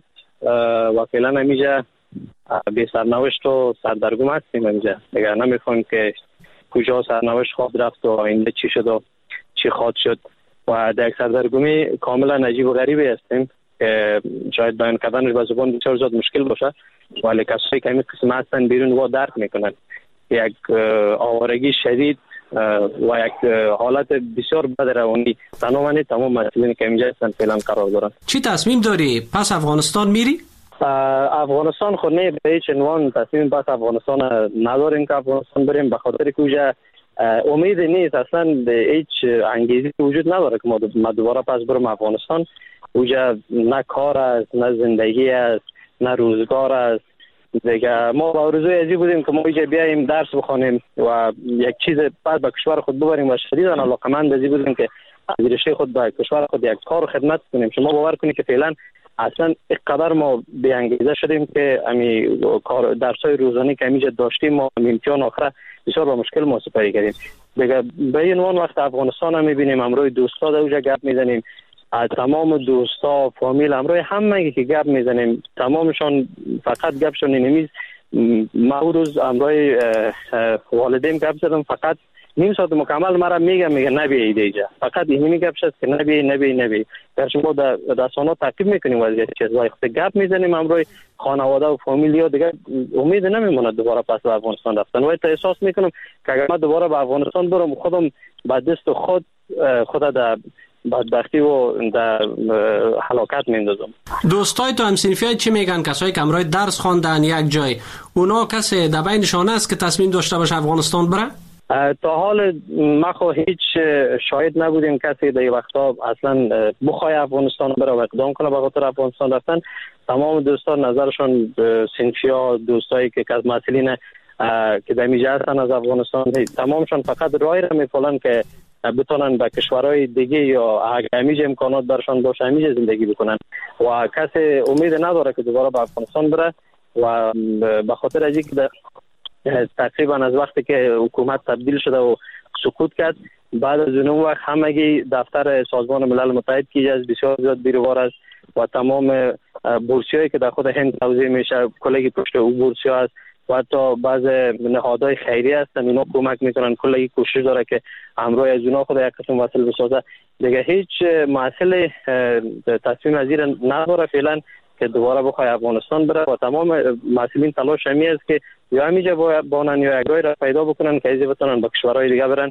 و فعلا همیجا به سرنوشت و سردرگم هستیم. همیجا دیگه نمیخوایم که کجا سرنوشت خواب رفت و آینده چی شد و چی خواهد شد و در یک سردرگمی کاملا عجیب و غریبی هستیم که شاید بیان کردنش به زبان بسیار زیاد مشکل باشه، ولی کسایی که همین قسم هستن بیرون و درک میکنن یک آوارگی شدید و یک حالت بسیار بد روانی تمام تمام مسئولین که اینجا هستن فعلا قرار دارن. چی تصمیم داری؟ پس افغانستان میری؟ افغانستان خود نه، به هیچ عنوان تصمیم پس افغانستان نداریم که افغانستان بریم، به خاطر که اوجا امید نیست، اصلا هیچ انگیزی وجود نداره که ما دوباره پس برم افغانستان. اوجا نه کار است، نه زندگی است، نه روزگار است. دیگه ما با آرزوی ازی بودیم که ما اینجا بیاییم درس بخونیم و یک چیز بعد به کشور خود ببریم و شدیداً علاقه‌مند ازی بودیم که از رشته خود به کشور خود یک کار و خدمت کنیم. شما باور کنید که فعلا اصلا اینقدر ما بی انگیزه شدیم که امی کار درسای روزانه که اینجا داشتیم ما امتحان آخر بسیار با مشکل ما سپری کردیم. دیگه به این عنوان وقت افغانستان هم می‌بینیم، امروز دوستا در اونجا گپ میزنیم، از تمام دوستا فامیل امروز همه که گپ میزنیم تمامشان فقط گپشون اینمیز. ما روز امروز والدین گپ زدم، فقط نیم ساعت مکمل مرا میگه میگه نبی ایجا، فقط این میگه گپش است که نبی نبی نبی. در شما در رسانه‌ها تعقیب میکنیم وضعیت چیزای خود گپ میزنیم امروز خانواده و فامیل ها دیگه امید نمیمونه دوباره پس به افغانستان رفتن. و احساس میکنم که اگر من دوباره به افغانستان برم خودم با دست خود خود در بدبختی و در هلاکت میندازم. دوستای تو هم صنفی چی میگن؟ کسایی که امروز درس خواندن یک جای، اونا کسی در بینشان است که تصمیم داشته باشه افغانستان بره؟ تا حال ما خو هیچ شاهد نبودیم کسی در وقتا اصلا بخواه افغانستان بره و اقدام کنه به خاطر افغانستان رفتن. تمام دوستان نظرشون صنفیا دوستایی که از مسئولین که در میجه هستن از افغانستان تمامشون فقط رای را میفولن که بتونن به کشورهای دیگه یا اگه همیشه امکانات برشان باشه همیشه زندگی بکنن و کسی امید نداره که دوباره به افغانستان بره. و به خاطر از اینکه تقریبا از وقتی که حکومت تبدیل شده و سقوط کرد، بعد از اون وقت همگی دفتر سازمان ملل متحد که از بسیار زیاد بیروار است و تمام بورسیایی که در خود هند توزیع میشه کلی پشت او بورسیا است و حتی بعض نهادهای خیریه هستن اینا کمک میکنن، کلی کوشش داره که همراه از اونا خود یک قسم وصل بسازه. دیگه هیچ مسئله تصمیم پذیر نداره فعلا که دوباره بخواه افغانستان بره و تمام مسئولین تلاش همی است که یا همیجا بانن یا یک رای را پیدا بکنن که ایزی بتونن به کشورهای دیگه برن.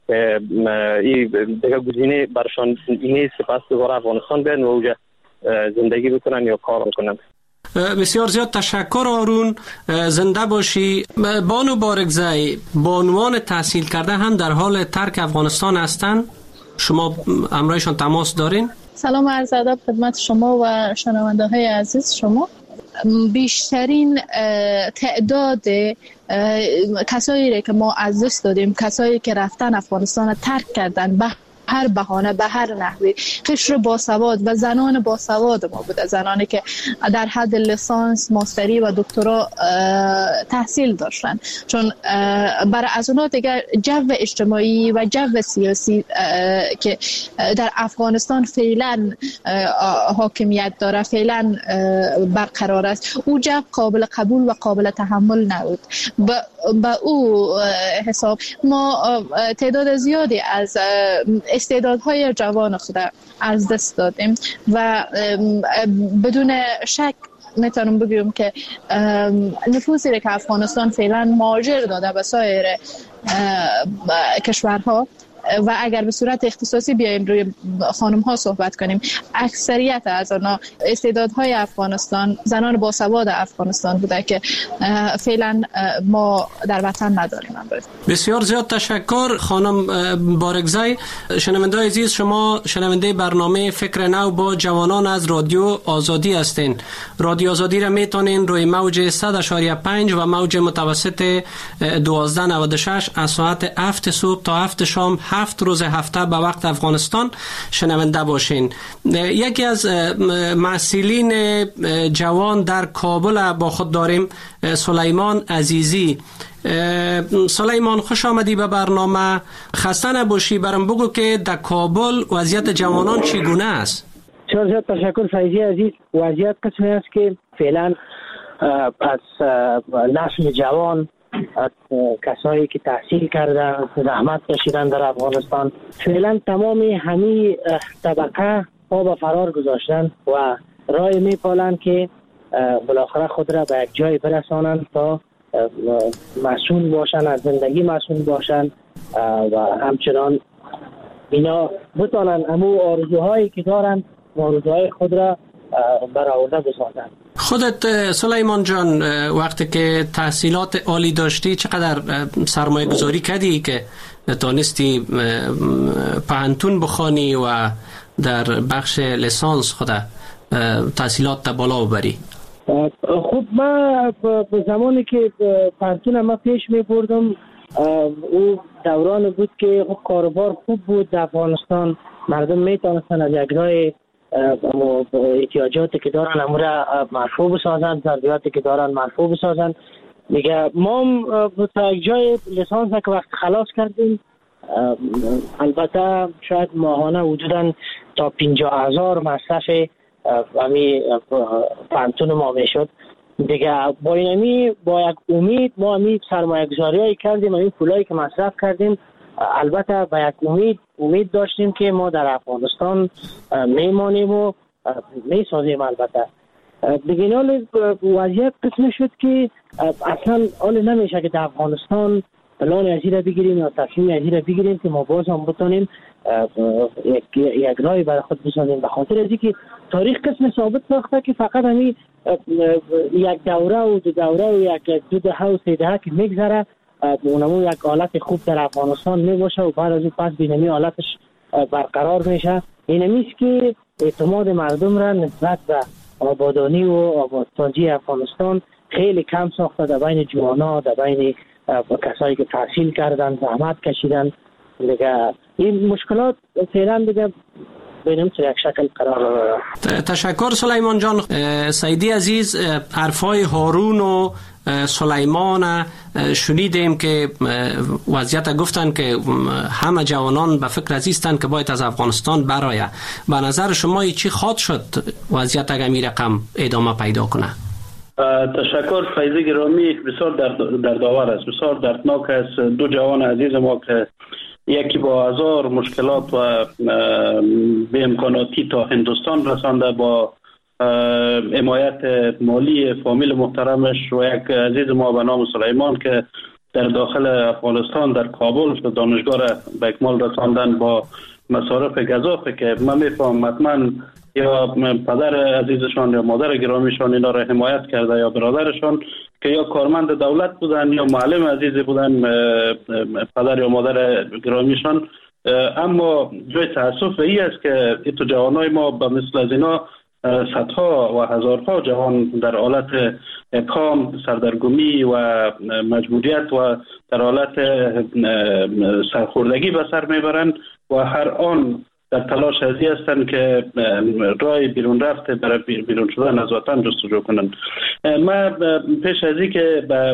این دیگه گزینه برشان نیست که پس دوباره افغانستان برن و اوجا زندگی بکنن یا کار بکنن. بسیار زیاد تشکر آرون، زنده باشی. بانو بارگزای با عنوان تحصیل کرده هم در حال ترک افغانستان هستن، شما همراهشان تماس دارین؟ سلام عرض ادب خدمت شما و شنونده های عزیز شما. بیشترین تعداد کسایی که ما از دست دادیم، کسایی که رفتن افغانستان ترک کردن به هر بهانه به هر نحوی، قشر باسواد و زنان باسواد ما بوده، زنانی که در حد لیسانس، ماستری و دکترا تحصیل داشتن، چون برای از اونها دیگر جو اجتماعی و جو سیاسی که در افغانستان فعلا حاکمیت داره، فعلا برقرار است، او جو قابل قبول و قابل تحمل نبود. با او حساب ما تعداد زیادی از استعدادهای جوان خود از دست دادیم و بدون شک میتونم بگم که نفوذی که افغانستان فعلا مهاجر داده به سایر کشورها و اگر به صورت اختصاصی بیایم روی خانم ها صحبت کنیم، اکثریت از آنها استعدادهای افغانستان، زنان باسواد افغانستان بوده که فعلا ما در وطن نداریم. بسیار زیاد تشکر خانم بارگزای. شنونده عزیز، شما شنونده برنامه فکر نو با جوانان از رادیو آزادی هستین. رادیو آزادی را میتونین روی موج صد اشاریه پنج و موج متوسط دوازده نود و شش از ساعت هفت صبح تا هفت شام هفت روز هفته به وقت افغانستان شنونده باشین. یکی از مسئولین جوان در کابل با خود داریم، سلیمان عزیزی. سلیمان، خوش آمدی به برنامه. خسته نباشی، برام بگو که در کابل وضعیت جوانان چگونه است؟ بسیار زیاد تشکر فیضی عزیز. وضعیت قسمی است که فعلا از نسل جوان کسایی که تحصیل کردن زحمت کشیدن در افغانستان، فعلا تمام همین طبقه پا به فرار گذاشتن و راه میپالند که بالاخره خود را به یک جای برسانند تا مسئول باشن، از زندگی مسئول باشن و همچنان اینا بتانن امو آرزوهایی که دارن آرزوهای خود را برآورده بسازند. خودت سلیمان جان وقتی که تحصیلات عالی داشتی چقدر سرمایه گذاری کردی که تانستی پهنتون بخوانی و در بخش لیسانس خود تحصیلات تا بالا ببری؟ خب من به زمانی که پهنتون ما پیش می بردم او دوران بود که کاروبار خوب بود در افغانستان، مردم می تانستن از یک راه احتیاجاتی که دارن امور مرفوع بسازن، ضروریاتی که دارن مرفوع بسازن. دیگه ما تا یک جای لیسانس که وقت خلاص کردیم، البته شاید ماهانه حدوداً تا پنجاه هزار مصرف امی پانتون ما میشد. دیگه با اینمی با یک امید ما امی سرمایه گذاری هایی کردیم، امی پولایی که مصرف کردیم البته با یک امید امید داشتیم که ما در افغانستان میمانیم و میسازیم. البته دیگه حال وضعیت قسم شد که اصلا حال نمیشه که در افغانستان پلان ازیره بگیریم یا تصمیم ازیره بگیریم که ما باز هم بتانیم یک یک رای برای خود بسازیم، به خاطر از اینکه تاریخ قسم ثابت ساخته که فقط همین یک دوره و دو دوره و یک دو دهه و سه دهه که میگذره اونمون یک حالت خوب در افغانستان میباشه و بعد از اون پس بینمی حالتش برقرار میشه. اینمیست که اعتماد مردم را نسبت به آبادانی و آبادسازی افغانستان خیلی کم ساخته در بین جوانا، در بین کسایی که تحصیل کردن، زحمت کشیدن. دیگه این مشکلات فعلا دیگه بینم چه یک شکل قرار داره. تشکر سلیمان جان. سیدی عزیز، حرفای هارون و سلیمان شنیدیم که وضعیت گفتن که همه جوانان به فکر ازیستن که باید از افغانستان برای. به نظر شما چی خواد شد وضعیت اگر می رقم ادامه پیدا کنه؟ تشکر فیضی گرامی، بسیار دردآور است، بسیار دردناک است. دو جوان عزیز ما که یکی با هزار مشکلات و به امکاناتی تا هندوستان رسانده با حمایت مالی فامیل محترمش، و یک عزیز ما به نام سلیمان که در داخل افغانستان در کابل دانشگاه را به اکمال رساندن با مصارف گزافه که من میفهم حتما یا پدر عزیزشان یا مادر گرامیشان اینا را حمایت کرده یا برادرشان که یا کارمند دولت بودن یا معلم عزیزی بودن پدر یا مادر گرامیشان. اما جای تاسف ای است که این تو جوانای ما به مثل از اینا صدها و هزارها جوان در حالت کام، سردرگمی و مجبوریت و در حالت سرخوردگی به سر میبرند و هر آن در تلاش ازی هستند که راه بیرون رفته برای بیرون شدن از وطن جستجو کنند. من پیش از این که به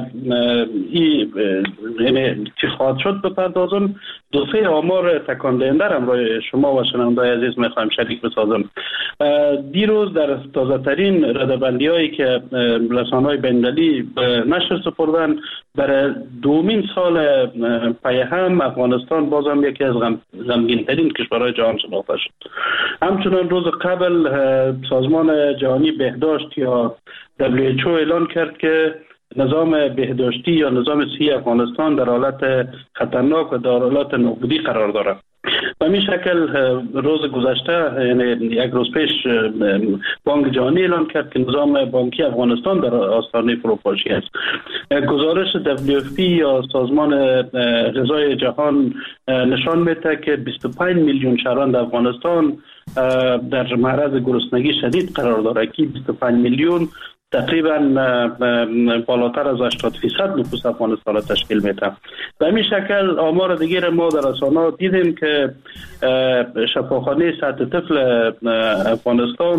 این چی خواهد شد بپردازم، دو سه آمار تکان دهنده را برای شما و شنونده‌های عزیز میخوایم شریک بسازم. دیروز در تازه ترین ردبندی هایی که رسانه‌های بین‌المللی نشر سپردن، برای دومین سال پی هم افغانستان بازم یکی از غمگین ترین کشورهای جهان شناخته شد. همچنان روز قبل سازمان جهانی بهداشت یا دبلیو اچ او اعلان کرد که نظام بهداشتی یا نظام صحی افغانستان در حالت خطرناک و در حالت نابودی قرار دارد. به این شکل روز گذشته، یعنی یک روز پیش، بانک جهانی اعلان کرد که نظام بانکی افغانستان در آستانه فروپاشی است. گزارش دبلیو اف پی یا سازمان غذای جهان نشان میده که بیست و پنج میلیون شهروند در افغانستان در معرض گرسنگی شدید قرار دارد که بیست و پنج میلیون تقریبا بالاتر از هشتاد فیصد نفوس افغانستان را تشکیل میده. به همین شکل آمار دیگر ما در رسانه‌ها دیدیم که شفاخانه سطح طفل افغانستان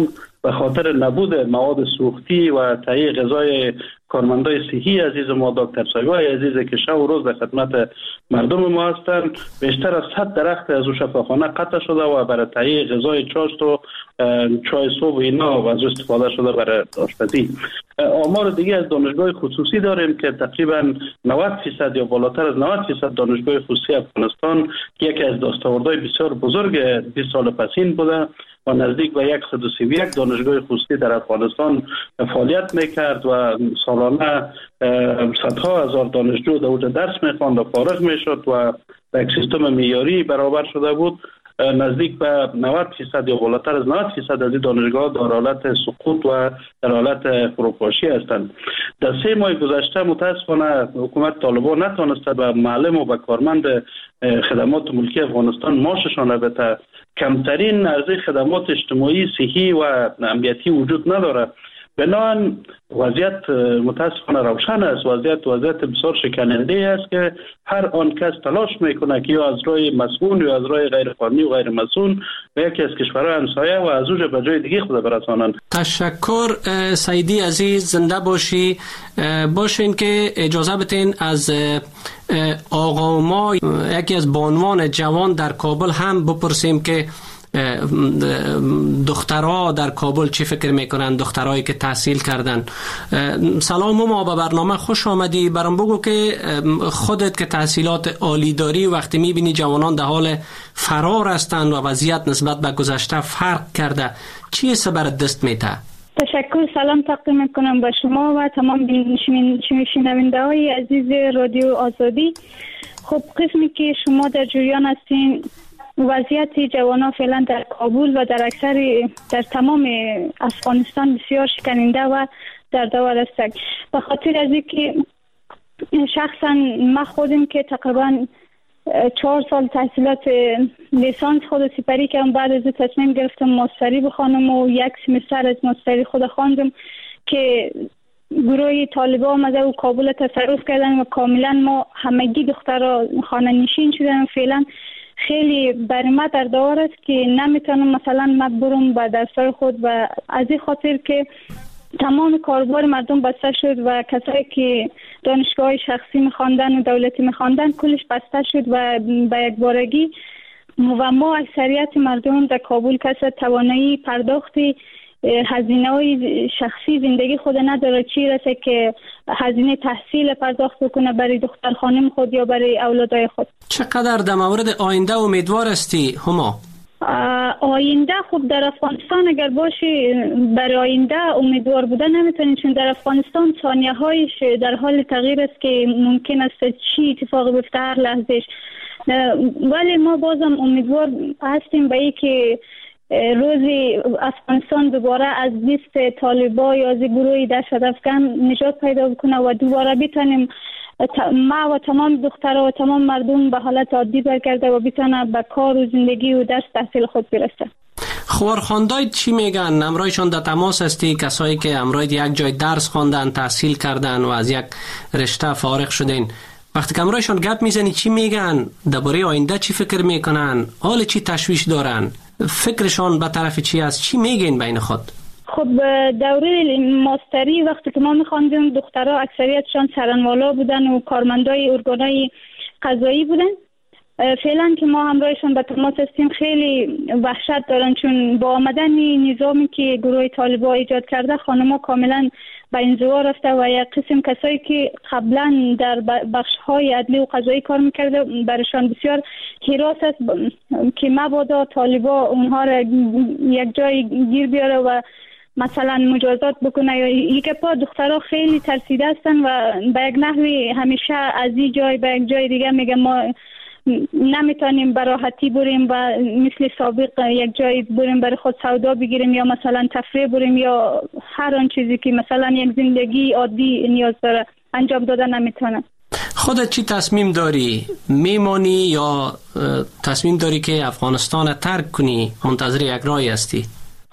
به خاطر نبود مواد سوختی و تهیه غذای کارمندای صحی عزیز ما، دکتر صاحبای عزیز که شب و روز در خدمت مردم ما هستند، بیشتر از صد درخت از اون شفاخانه قطع شده و برای تهیه غذای چاشت و چای صبح اینا و از استفاده شده برای آشپزی. آمار دیگه از دانشگاه خصوصی داریم که تقریبا نود درصد یا بالاتر از نود درصد دانشگاه خصوصی افغانستان که یکی از دستاوردهای بسیار بزرگ بیست سال پسین بوده و نزدیک به صد و سی و یک دانشگاه خصوصی در افغانستان فعالیت میکرد و سالانه صدها هزار دانشجو در اونجا درس میخواند و فارغ میشد و به یک سیستم معیاری برابر شده بود. نزدیک به نود درصد یا بالاتر از نود درصد از این دانشگاه در حالت سقوط و در حالت فروپاشی هستند. در سه ماه گذشته متاسفانه حکومت طالبان نتوانسته به معلم و به کارمند خدمات ملکی افغانستان معاششان را بده. کمترین عرضه خدمات اجتماعی، صحی و امنیتی وجود نداره. بنابراین وضعیت متاسفانه روشن است. وضعیت وضعیت بسیار شکننده است که هر آن کس تلاش میکنه که یا از راه مسئول یا از راه غیر قانونی و غیر مسئول به یکی از کشورهای همسایه و از اونجا به جای دیگه خود برسانند. تشکر سعیدی عزیز، زنده باشی. باشین که اجازه بتین از آقا ما یکی از بانوان جوان در کابل هم بپرسیم که دخترها در کابل چی فکر میکنن، دخترهایی که تحصیل کردن. سلام ما به برنامه خوش آمدی. برام بگو که خودت که تحصیلات عالی داری وقتی میبینی جوانان در حال فرار هستند و وضعیت نسبت به گذشته فرق کرده، چی است برات دست میته؟ تشکر. سلام تقدیم میکنم به شما و تمام شنونده های عزیز رادیو آزادی. خب قسمی که شما در جریان هستین، وضعیت جوانان فعلا در کابل و در اکثر در تمام افغانستان بسیار شکننده و دردآور است. به خاطر از اینکه شخصا من خودم که تقریبا چهار سال تحصیلات لیسانس خود سپری کردم، بعد از تصمیم گرفتم ماستری بخوانم و یک سمستر از ماستری خود خواندم که گروه طالبان آمده و کابل تصرف کردن و کاملا ما همگی دخترها خانه نشین شدن. فعلا خیلی برای ما دردآور است که نمیتونم مثلا من برم به درسای خود و از این خاطر که تمام کاربار مردم بسته شد و کسایی که دانشگاه شخصی میخواندن و دولتی میخواندن کلش بسته شد و به یک بارگی و ما اکثریت مردم در کابل کسی توانایی پرداختی هزینه های شخصی زندگی خود نداره، چی رسه که هزینه تحصیل پرداخت بکنه برای دختر خانم خود یا برای اولادای خود. چقدر در مورد آینده امیدوار هستی هما؟ آینده خوب در افغانستان اگر باشی برای آینده امیدوار بودن نمیتونی، چون در افغانستان ثانیه هایش در حال تغییر است که ممکن است چی اتفاق بیفته هر لحظهش. ولی ما بازم امیدوار هستیم به این که روزی افغانستان دوباره از دست طالبان یا از گروه دهشت افکن نجات پیدا بکنه و دوباره بتونیم ما و تمام دخترها و تمام مردم به حالت عادی برگرده و بتونه به کار و زندگی و درس تحصیل خود برسه. خبرخواندای چی میگن؟ امرایشان در تماس هستی؟ کسایی که امرای یک جای درس خواندن، تحصیل کردن و از یک رشته فارغ شدین، وقتی که امرایشان گپ میزنی چی میگن؟ درباره آینده چی فکر میکنن؟ حال چی تشویش دارن؟ فکرشان به طرف چی است؟ چی میگین بین خود؟ خب دوره ماستری وقتی که ما میخواندیم دخترها اکثریتشان سرنوالا بودن و کارمندای ارگانای قضایی بودن. فعلا که ما همراهشان به تماس هستیم خیلی وحشت دارن، چون با آمدن نظامی که گروه طالبان ایجاد کرده خانم‌ها کاملا به انزوا رفته و یک قسم کسایی که قبلا در بخش‌های عدلی و قضایی کار میکرده برشان بسیار هراس است که مبادا طالبان اونها را یک جای گیر بیاره و مثلا مجازات بکنه. یا یک پا دخترها خیلی ترسیده هستن و به یک نحوی همیشه از این جای به یک جای دیگه میگه ما نمیتونیم براحتی بریم و مثل سابق یک جای بریم برای خود سودا بگیریم یا مثلا تفریح بریم یا هر آن چیزی که مثلا یک زندگی عادی نیاز داره انجام داده نمیتونه. خودت چی تصمیم داری؟ میمانی یا تصمیم داری که افغانستان ترک کنی؟ منتظر یک رای هستی؟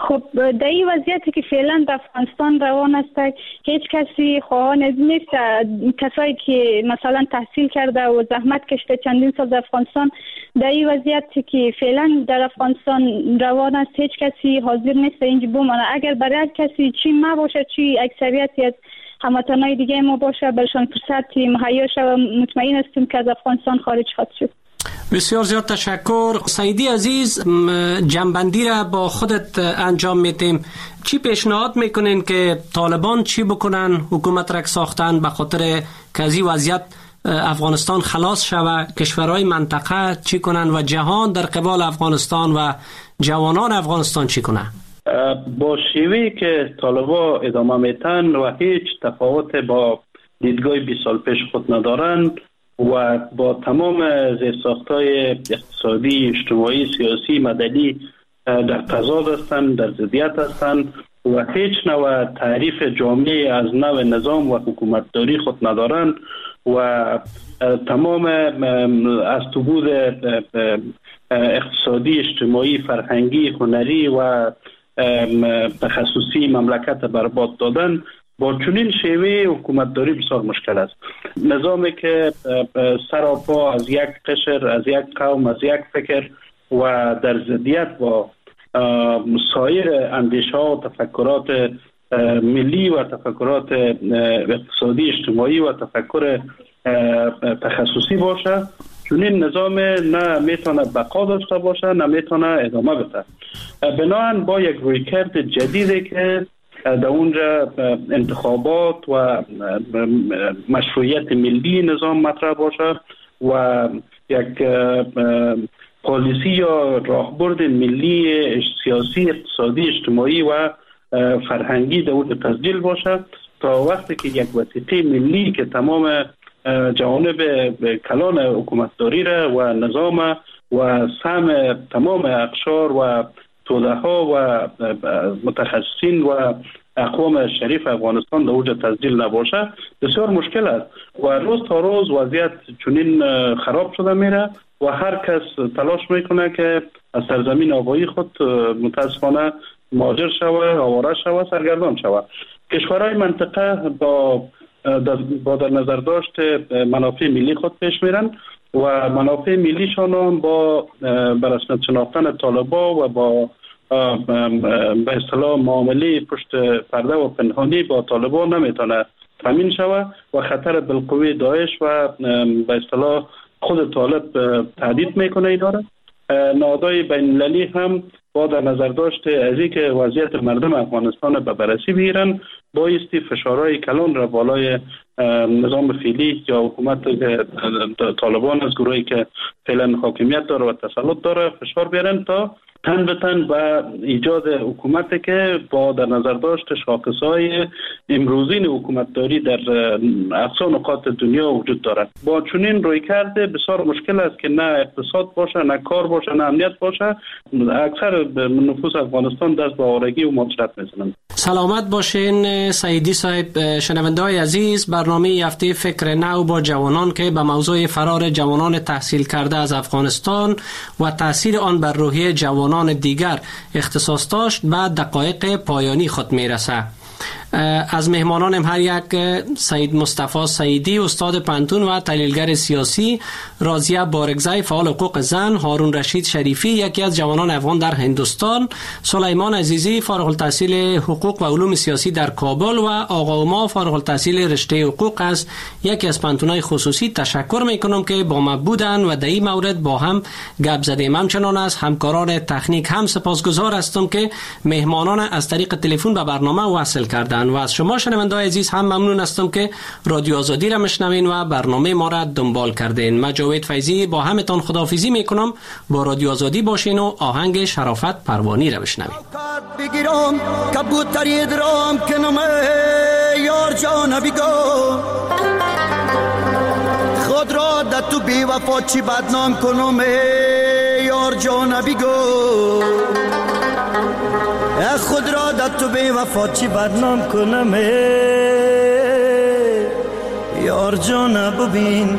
خب در این وضعیتی که فعلا در افغانستان روان است، هیچ کسی خواهان از نیست کسایی که مثلا تحصیل کرده و زحمت کشته چندین سال در افغانستان، در این وضعیتی که فعلا در افغانستان روان است هیچ کسی حاضر نیست اینجا بمانه. اگر برای کسی چی ما باشه، چی اکثریتی از هموطنای دیگه ما باشه، برشان فرصت مهیا شود، مطمئن هستیم که از افغانستان خارج خواهد شد. بسیار زیاد تشکر. سعیدی عزیز، جنبندی را با خودت انجام میدیم. چی پیشنهاد میکنین که طالبان چی بکنن، حکومت را ساختن به خاطر که از این وضعیت افغانستان خلاص شود، کشورهای منطقه چی کنن و جهان در قبال افغانستان و جوانان افغانستان چی کنن؟ با شیوهی که طالبا ادامه میتن و هیچ تفاوت با دیدگاه بیست سال پیش خود ندارن و با تمام زیرساخت‌های اقتصادی، اجتماعی، سیاسی، مدنی در تضاد هستند، در ضدیت هستند و هیچ نوع تعریف جامعی از نوع نظام و حکومتداری خود ندارند و تمام از تو بود اقتصادی، اجتماعی، فرهنگی، هنری و تخصصی مملکت برباد دادن. با چنین شیوه حکومتداری بسیار مشکل است. نظامی که سراپا از یک قشر، از یک قوم، از یک فکر و در ضدیت با سایر اندیشه ها و تفکرات ملی و تفکرات اقتصادی، اجتماعی و تفکر تخصصی باشه، چنین نظام نه میتونه بقا داشته باشه نه میتونه ادامه بده. بنابراین با یک رویکرد جدیدی که در اونجا انتخابات و مشروعیت ملی نظام مطرح باشه و یک پالیسی یا راهبرد ملی سیاسی، اقتصادی، اجتماعی و فرهنگی در اونجا تسجیل باشه تا وقتی که یک وثیقه ملی که تمام جوانب کلان حکومتداری را و نظام و سهم تمام اقشار و توده ها و متخصصین و اقوام شریف افغانستان در اوج تسجیل نباشه بسیار مشکل است و روز تا روز وضعیت چنین خراب شده میره و هر کس تلاش میکنه که از سرزمین آبایی خود متاسفانه مهاجر شوه، آواره شوه، سرگردان شوه. کشورهای منطقه با با در نظر داشت منافع ملی خود پیش میرن و منافع ملیشان هم با برسمت شناختن طالبا و با به اصطلاح معامله پشت پرده و پنهانی با طالبا نمیتونه تامین شوه و خطر بالقوه داعش و به اصطلاح خود طالب تهدید میکنه اینا را. نهادهای بین المللی هم با در نظر داشت از اینکه وضعیت مردم افغانستان به بررسی بگیرن بایستی فشارهای کلان را بالای نظام فعلی یا حکومت طالبان از گروهی که فعلا حاکمیت داره و تسلط داره فشار بیارن تا تن به تن و ایجاد حکومتی که با در نظر داشت شاخصهای امروزین حکومتداری در اقصا نقاط دنیا وجود دارد. با چنین روی کرده بسیار مشکل است که نه اقتصاد باشه، نه کار باشه، نه امنیت باشه. اکثر نفوس افغانستان دست به آوارگی و مهاجرت میزنند. سلامت باشین سعیدی صاحب. شنونده های عزیز، برنامه هفته فکر نو با جوانان که به موضوع فرار جوانان تحصیل کرده از افغانستان و تاثیر آن بر روحیه جوانان دیگر اختصاص داشت به دقایق پایانی خود میرسه. از مهمانانم هر یک سید مصطفی سعیدی استاد پانتون و تحلیلگر سیاسی، راضیه بارگزای فعال حقوق زن، هارون رشید شریفی یکی از جوانان افغان در هندوستان، سلیمان عزیزی فارغ التحصیل حقوق و علوم سیاسی در کابل و آقا ما فارغ التحصیل رشته حقوق از یکی از پانتونای خصوصی تشکر میکنم که با ما بودن و در این مورد با هم گپ زدیم. همچنان از همکاران تکنیک هم سپاسگزار هستم که مهمانان از طریق تلفن به برنامه وصل کردند و از شما شنونده‌های عزیز هم ممنون هستم که رادیو آزادی را میشنوین و برنامه ما را دنبال کردین. من جاوید فیضی با همتون خداحافظی میکنم. با رادیو آزادی باشین و آهنگ شرافت پروانی را بشنوین. بگیرم کبوتری درام کنم یار جان بگو خود را در تو بی وفا چی بدنام کنم یار جان بگو خود را در تو بی وفا چی بدنام کنم یار جان ببین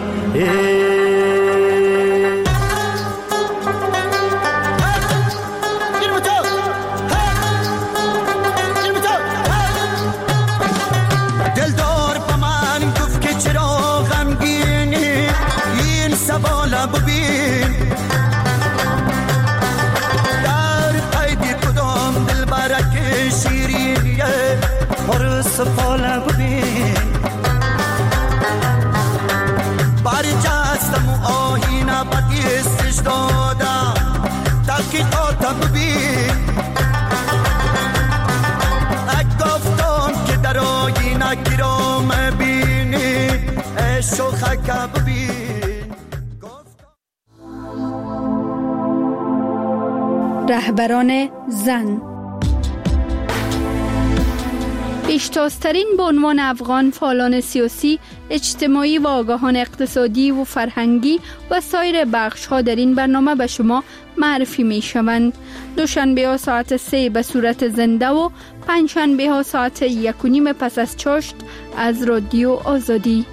فاله ببین برجستم و آینه بدیستش دادم تحقیقاتم ببین اک گفتم که در آینه گرام بینی عشق و خکه ببین. رهبران زن پیشتازترین به عنوان افغان فعالان سیاسی، اجتماعی و آگاهان اقتصادی و فرهنگی و سایر بخش‌ها در این برنامه به شما معرفی می شوند. دوشنبه ها ساعت سه به صورت زنده و پنجشنبه ها ساعت یک و نیم پس از چاشت از رادیو آزادی.